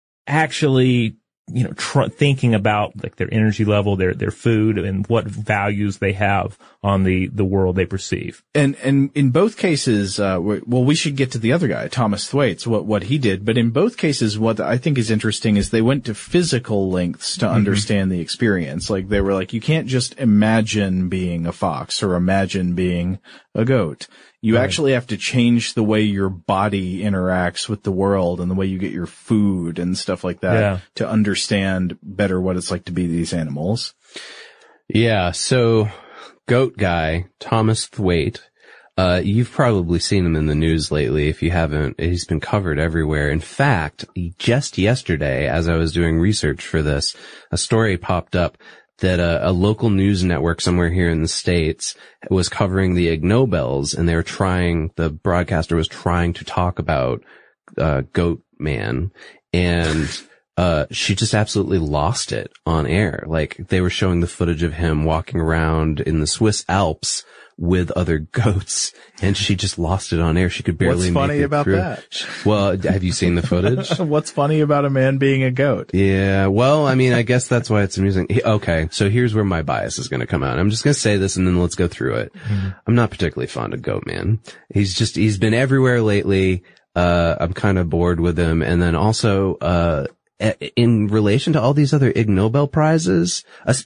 thinking about like their energy level, their food and what values they have on the world they perceive. And in both cases, we should get to the other guy, Thomas Thwaites, what he did. But in both cases, what I think is interesting is they went to physical lengths to understand the experience. Like they were like, you can't just imagine being a fox or imagine being a goat. You actually have to change the way your body interacts with the world and the way you get your food and stuff like that to understand better what it's like to be these animals. Yeah. So goat guy, Thomas Thwaite, you've probably seen him in the news lately. If you haven't, he's been covered everywhere. In fact, just yesterday, as I was doing research for this, a story popped up that a local news network somewhere here in the States was covering the Ig Nobels, and the broadcaster was trying to talk about Goat Man, and she just absolutely lost it on air. Like, they were showing the footage of him walking around in the Swiss Alps with other goats, and she just lost it on air. She could barely make it through. What's funny about that? Well, have you seen the footage? What's funny about a man being a goat? Yeah, well, I mean, I guess that's why it's amusing. Okay, so here's where my bias is going to come out. I'm just going to say this and then let's go through it. Mm-hmm. I'm not particularly fond of Goat Man. He's been everywhere lately. I'm kind of bored with him. And then also, in relation to all these other Ig Nobel prizes,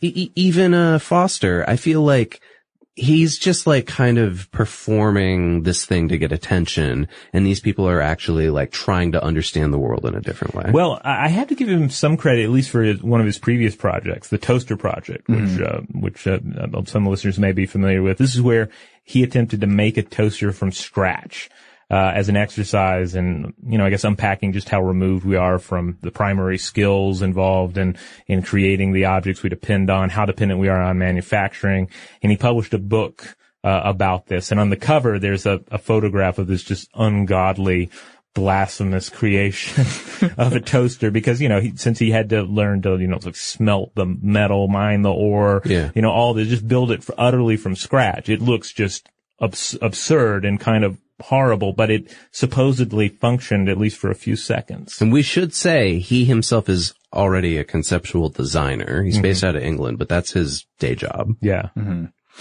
even Foster, I feel like he's just like kind of performing this thing to get attention, and these people are actually like trying to understand the world in a different way. Well, I have to give him some credit, at least for one of his previous projects, the Toaster Project, which some listeners may be familiar with. This is where he attempted to make a toaster from scratch. As an exercise and, I guess unpacking just how removed we are from the primary skills involved in creating the objects we depend on, how dependent we are on manufacturing. And he published a book, about this. And on the cover, there's a photograph of this just ungodly, blasphemous creation of a toaster because, since he had to learn to, like smelt the metal, mine the ore, all this, just build it utterly from scratch. It looks just absurd and kind of horrible, but it supposedly functioned at least for a few seconds. And we should say he himself is already a conceptual designer. He's based out of England, but that's his day job. Yeah. Mm-hmm.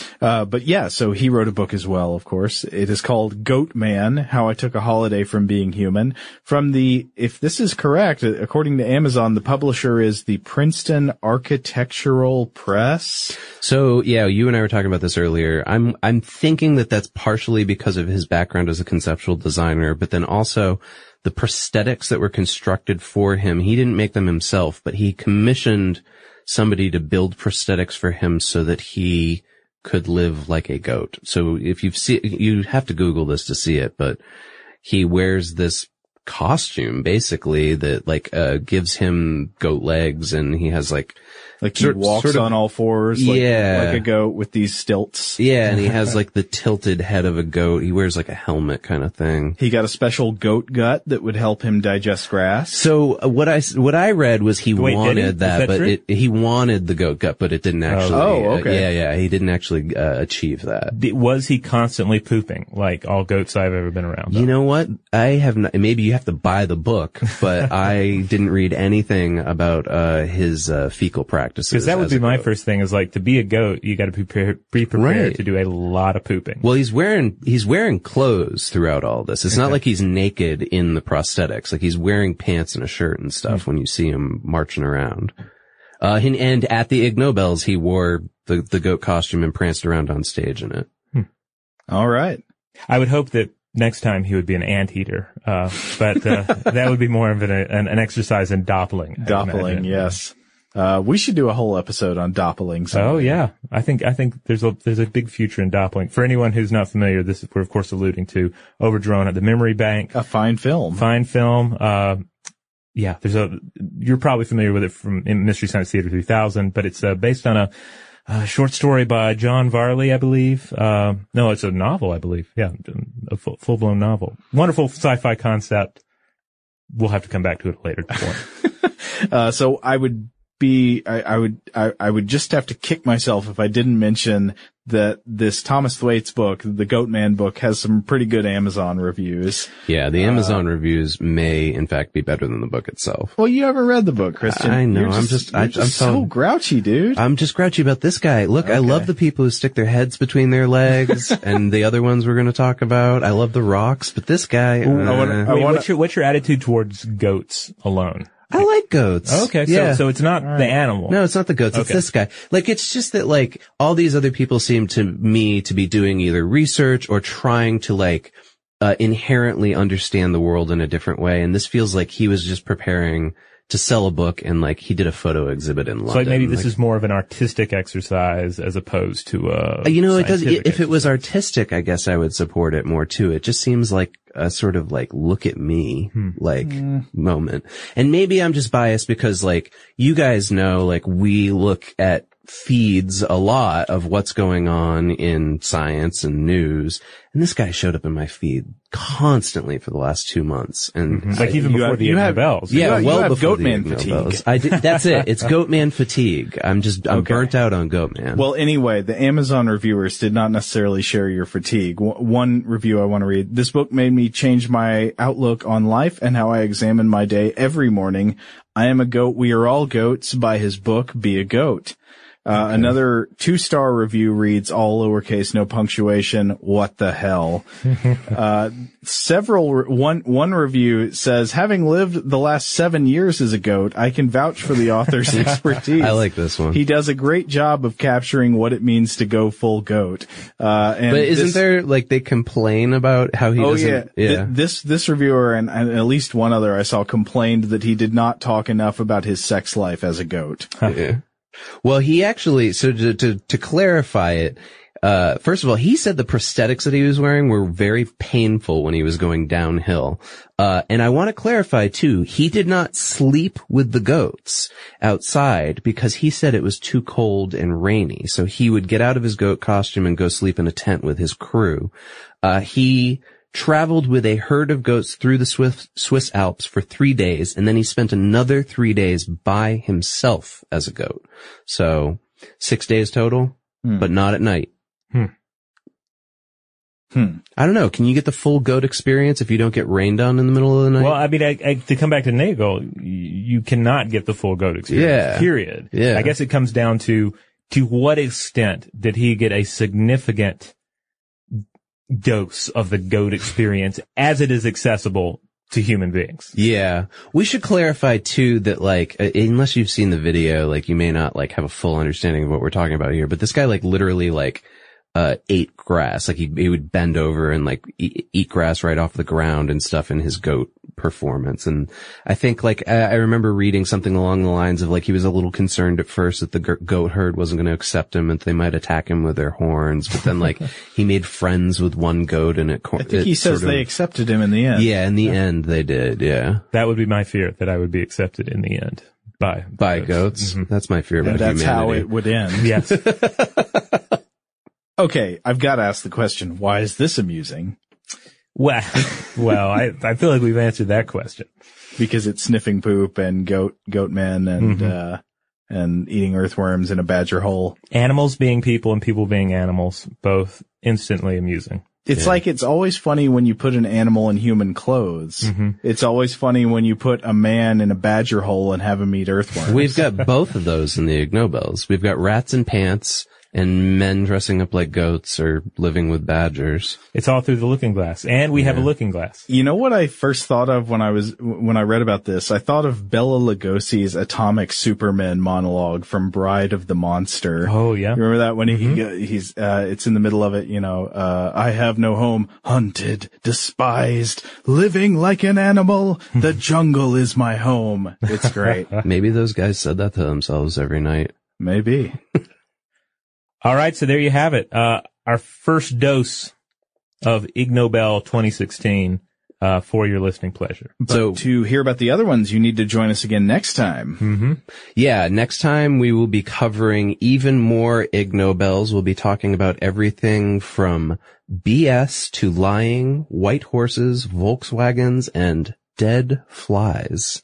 So he wrote a book as well, of course. It is called Goat Man, How I Took a Holiday from Being Human. If this is correct, according to Amazon, the publisher is the Princeton Architectural Press. So, yeah, you and I were talking about this earlier. I'm thinking that that's partially because of his background as a conceptual designer, but then also the prosthetics that were constructed for him. He didn't make them himself, but he commissioned somebody to build prosthetics for him so that he could live like a goat. So if you have to Google this to see it, but he wears this costume basically that gives him goat legs, and he has he walks on all fours like a goat with these stilts. Yeah, and he has the tilted head of a goat. He wears a helmet kind of thing. He got a special goat gut that would help him digest grass. So what I read was he wanted that, but he wanted the goat gut, but it didn't actually. Okay. He didn't actually achieve that. Was he constantly pooping like all goats I've ever been around? You know what? I have not. Maybe you have to buy the book, but I didn't read anything about his fecal practices. Because that would be my first thing is to be a goat, you got to be prepared to do a lot of pooping. Well, he's wearing clothes throughout all this. It's not like he's naked in the prosthetics. He's wearing pants and a shirt and stuff when you see him marching around. And at the Ig Nobels, he wore the goat costume and pranced around on stage in it. All right. I would hope that next time he would be an anteater, but that would be more of an exercise in doppling. Doppling, yes. We should do a whole episode on doppling. Oh yeah, I think there's a big future in doppling. For anyone who's not familiar, we're of course alluding to Overdrone at the Memory Bank. A fine film. Yeah, you're probably familiar with it from Mystery Science Theater 3000, but it's based on a short story by John Varley, I believe. No, it's a novel, I believe. Yeah, a full-blown novel. Wonderful sci-fi concept. We'll have to come back to it later. So I would just have to kick myself if I didn't mention that this Thomas Thwaites book, the Goatman book, has some pretty good Amazon reviews. Yeah, the Amazon reviews may in fact be better than the book itself. Well, you haven't read the book, Christian. I know. I'm so grouchy, dude. I'm just grouchy about this guy. Look, okay. I love the people who stick their heads between their legs and the other ones we're going to talk about. I love the rocks, but this guy, what's your attitude towards goats alone? I like goats. Okay, so it's not the animal. No, it's not the goats. It's this guy. Like, it's just that, like, all these other people seem to me to be doing either research or trying to, like, inherently understand the world in a different way. And this feels like he was just preparing to sell a book and, like, he did a photo exhibit in London. So like maybe this is more of an artistic exercise as opposed to it does. If it was artistic, I guess I would support it more too. It just seems like a sort of like, look at me, moment. And maybe I'm just biased because, like, you guys know, like, we look at feeds a lot of what's going on in science and news. And this guy showed up in my feed constantly for the last 2 months. And like even before the Ig Nobels. Yeah, well before Goatman the Ig fatigue. Nobels. That's it. It's Goatman fatigue. I'm burnt out on Goatman. Well, anyway, the Amazon reviewers did not necessarily share your fatigue. One review I want to read. This book made me change my outlook on life and how I examine my day every morning. I am a goat. We are all goats. By his book, Be a Goat. Another 2-star review reads, all lowercase, no punctuation. What the hell? One review says, having lived the last 7 years as a goat, I can vouch for the author's expertise. I like this one. He does a great job of capturing what it means to go full goat. But isn't there, like, they complain about how he doesn't? Yeah. This reviewer and at least one other I saw complained that he did not talk enough about his sex life as a goat. Yeah. Well, he actually, so to clarify it, first of all, he said the prosthetics that he was wearing were very painful when he was going downhill. And I want to clarify too, he did not sleep with the goats outside because he said it was too cold and rainy. So he would get out of his goat costume and go sleep in a tent with his crew. He traveled with a herd of goats through the Swiss Alps for 3 days, and then he spent another 3 days by himself as a goat. So 6 days total, but not at night. I don't know. Can you get the full goat experience if you don't get rained on in the middle of the night? Well, I mean, to come back to Nagel, you cannot get the full goat experience. Period. Yeah. I guess it comes down to what extent did he get a significant dose of the goat experience as it is accessible to human beings. Yeah. We should clarify too that, like, unless you've seen the video, like, you may not, like, have a full understanding of what we're talking about here, but this guy, like, literally, like, ate grass. Like, he would bend over and, like, eat grass right off the ground and stuff in his goat performance. And I think, like, I remember reading something along the lines of, like, he was a little concerned at first that the goat herd wasn't going to accept him and they might attack him with their horns. But then, like, he made friends with one goat and I think he says they accepted him in the end. Yeah, in the end they did, yeah. That would be my fear, that I would be accepted in the end by goats. That's my fear about that's humanity. How it would end. Yes. Okay, I've got to ask the question, why is this amusing? Well, I feel like we've answered that question. Because it's sniffing poop and goat men and eating earthworms in a badger hole. Animals being people and people being animals, both instantly amusing. It's like it's always funny when you put an animal in human clothes. It's always funny when you put a man in a badger hole and have him eat earthworms. We've got both of those in the Ig Nobels. We've got rats in pants and men dressing up like goats or living with badgers. It's all through the looking glass. And we have a looking glass. You know what I first thought of when I read about this? I thought of Bela Lugosi's Atomic Superman monologue from Bride of the Monster. Oh, yeah. Remember that when he's it's in the middle of it, I have no home, hunted, despised, living like an animal. The jungle is my home. It's great. Maybe those guys said that to themselves every night. Maybe. All right. So there you have it. Our first dose of Ig Nobel 2016, for your listening pleasure. So to hear about the other ones, you need to join us again next time. Mm-hmm. Yeah. Next time we will be covering even more Ig Nobels. We'll be talking about everything from BS to lying, white horses, Volkswagens, and dead flies.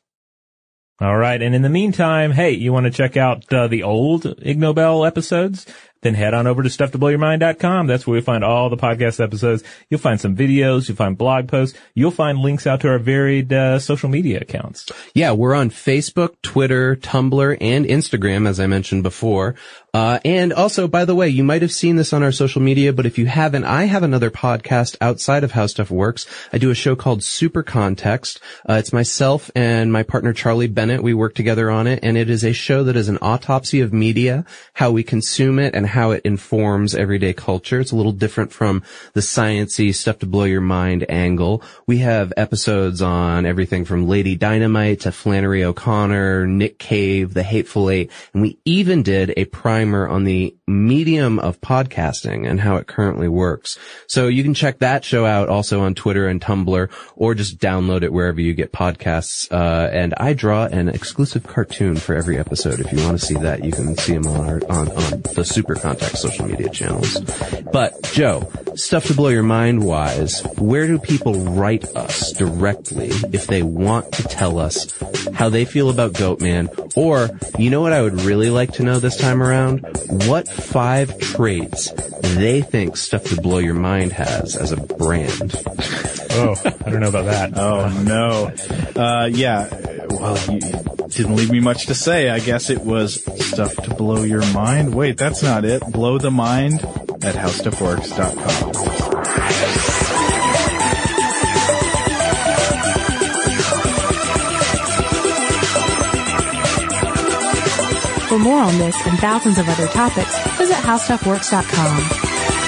All right. And in the meantime, hey, you want to check out the old Ig Nobel episodes? Then head on over to StuffToBlowYourMind.com. That's where you'll find all the podcast episodes. You'll find some videos. You'll find blog posts. You'll find links out to our varied social media accounts. Yeah, we're on Facebook, Twitter, Tumblr, and Instagram, as I mentioned before. And also, by the way, you might have seen this on our social media, but if you haven't, I have another podcast outside of How Stuff Works. I do a show called Super Context. It's myself and my partner Charlie Bennett. We work together on it, and it is a show that is an autopsy of media, how we consume it, and how it informs everyday culture. It's a little different from the sciencey stuff to blow your mind angle. We have episodes on everything from Lady Dynamite to Flannery O'Connor, Nick Cave, The Hateful Eight, and we even did a primer on the medium of podcasting and how it currently works. So you can check that show out also on Twitter and Tumblr, or just download it wherever you get podcasts. And I draw an exclusive cartoon for every episode. If you want to see that, you can see them on the Super Contact social media channels. But Joe, stuff to blow your mind wise, where do people write us directly if they want to tell us how they feel about Goatman? Or, you know what I would really like to know this time around? What 5 traits they think Stuff to Blow Your Mind has as a brand? Oh, I don't know about that. Oh, no. Yeah. Well, you didn't leave me much to say. I guess it was Stuff to Blow Your Mind. Wait, that's not it. Blow the mind at howstuffworks.com. For more on this and thousands of other topics, visit howstuffworks.com.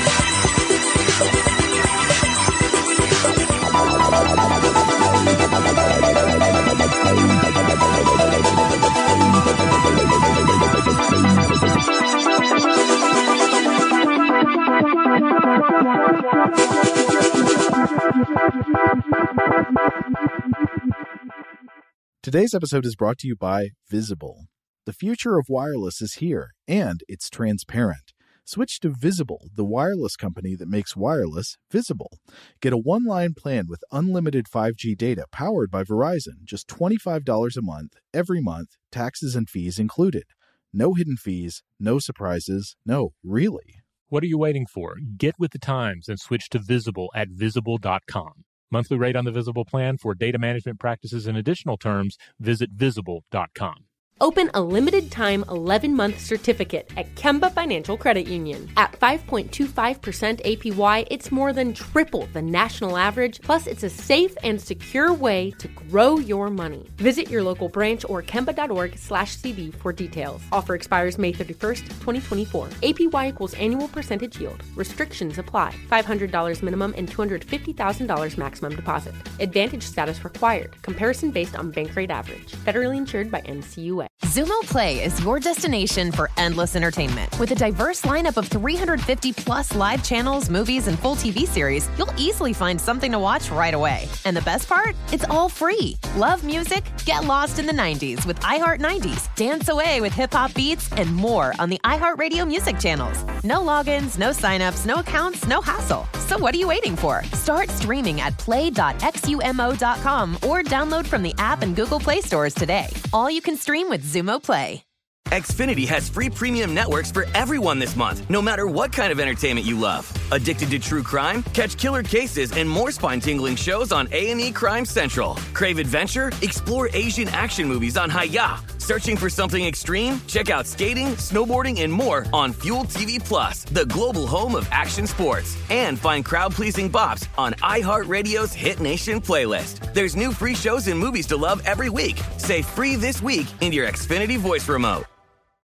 Today's episode is brought to you by Visible. The future of wireless is here, and it's transparent. Switch to Visible, the wireless company that makes wireless visible. Get a one-line plan with unlimited 5G data powered by Verizon, just $25 a month, every month, taxes and fees included. No hidden fees, no surprises, no, really. What are you waiting for? Get with the times and switch to Visible at Visible.com. Monthly rate on the Visible plan for data management practices and additional terms, visit Visible.com. Open a limited-time 11-month certificate at Kemba Financial Credit Union. At 5.25% APY, it's more than triple the national average, plus it's a safe and secure way to grow your money. Visit your local branch or kemba.org/CD for details. Offer expires May 31st, 2024. APY equals annual percentage yield. Restrictions apply. $500 minimum and $250,000 maximum deposit. Advantage status required. Comparison based on bank rate average. Federally insured by NCUA. Xumo Play is your destination for endless entertainment. With a diverse lineup of 350 plus live channels, movies, and full TV series, you'll easily find something to watch right away. And the best part? It's all free. Love music? Get lost in the 90s with iHeart 90s. Dance away with hip-hop beats and more on the iHeartRadio music channels. No logins, no signups, no accounts, no hassle. So what are you waiting for? Start streaming at play.xumo.com or download from the app and Google Play stores today. All you can stream with Xumo Play. Xfinity has free premium networks for everyone this month, no matter what kind of entertainment you love. Addicted to true crime? Catch killer cases and more spine-tingling shows on A&E Crime Central. Crave adventure? Explore Asian action movies on Hi-YAH. Searching for something extreme? Check out skating, snowboarding, and more on Fuel TV Plus, the global home of action sports. And find crowd-pleasing bops on iHeartRadio's Hit Nation playlist. There's new free shows and movies to love every week. Say free this week in your Xfinity voice remote.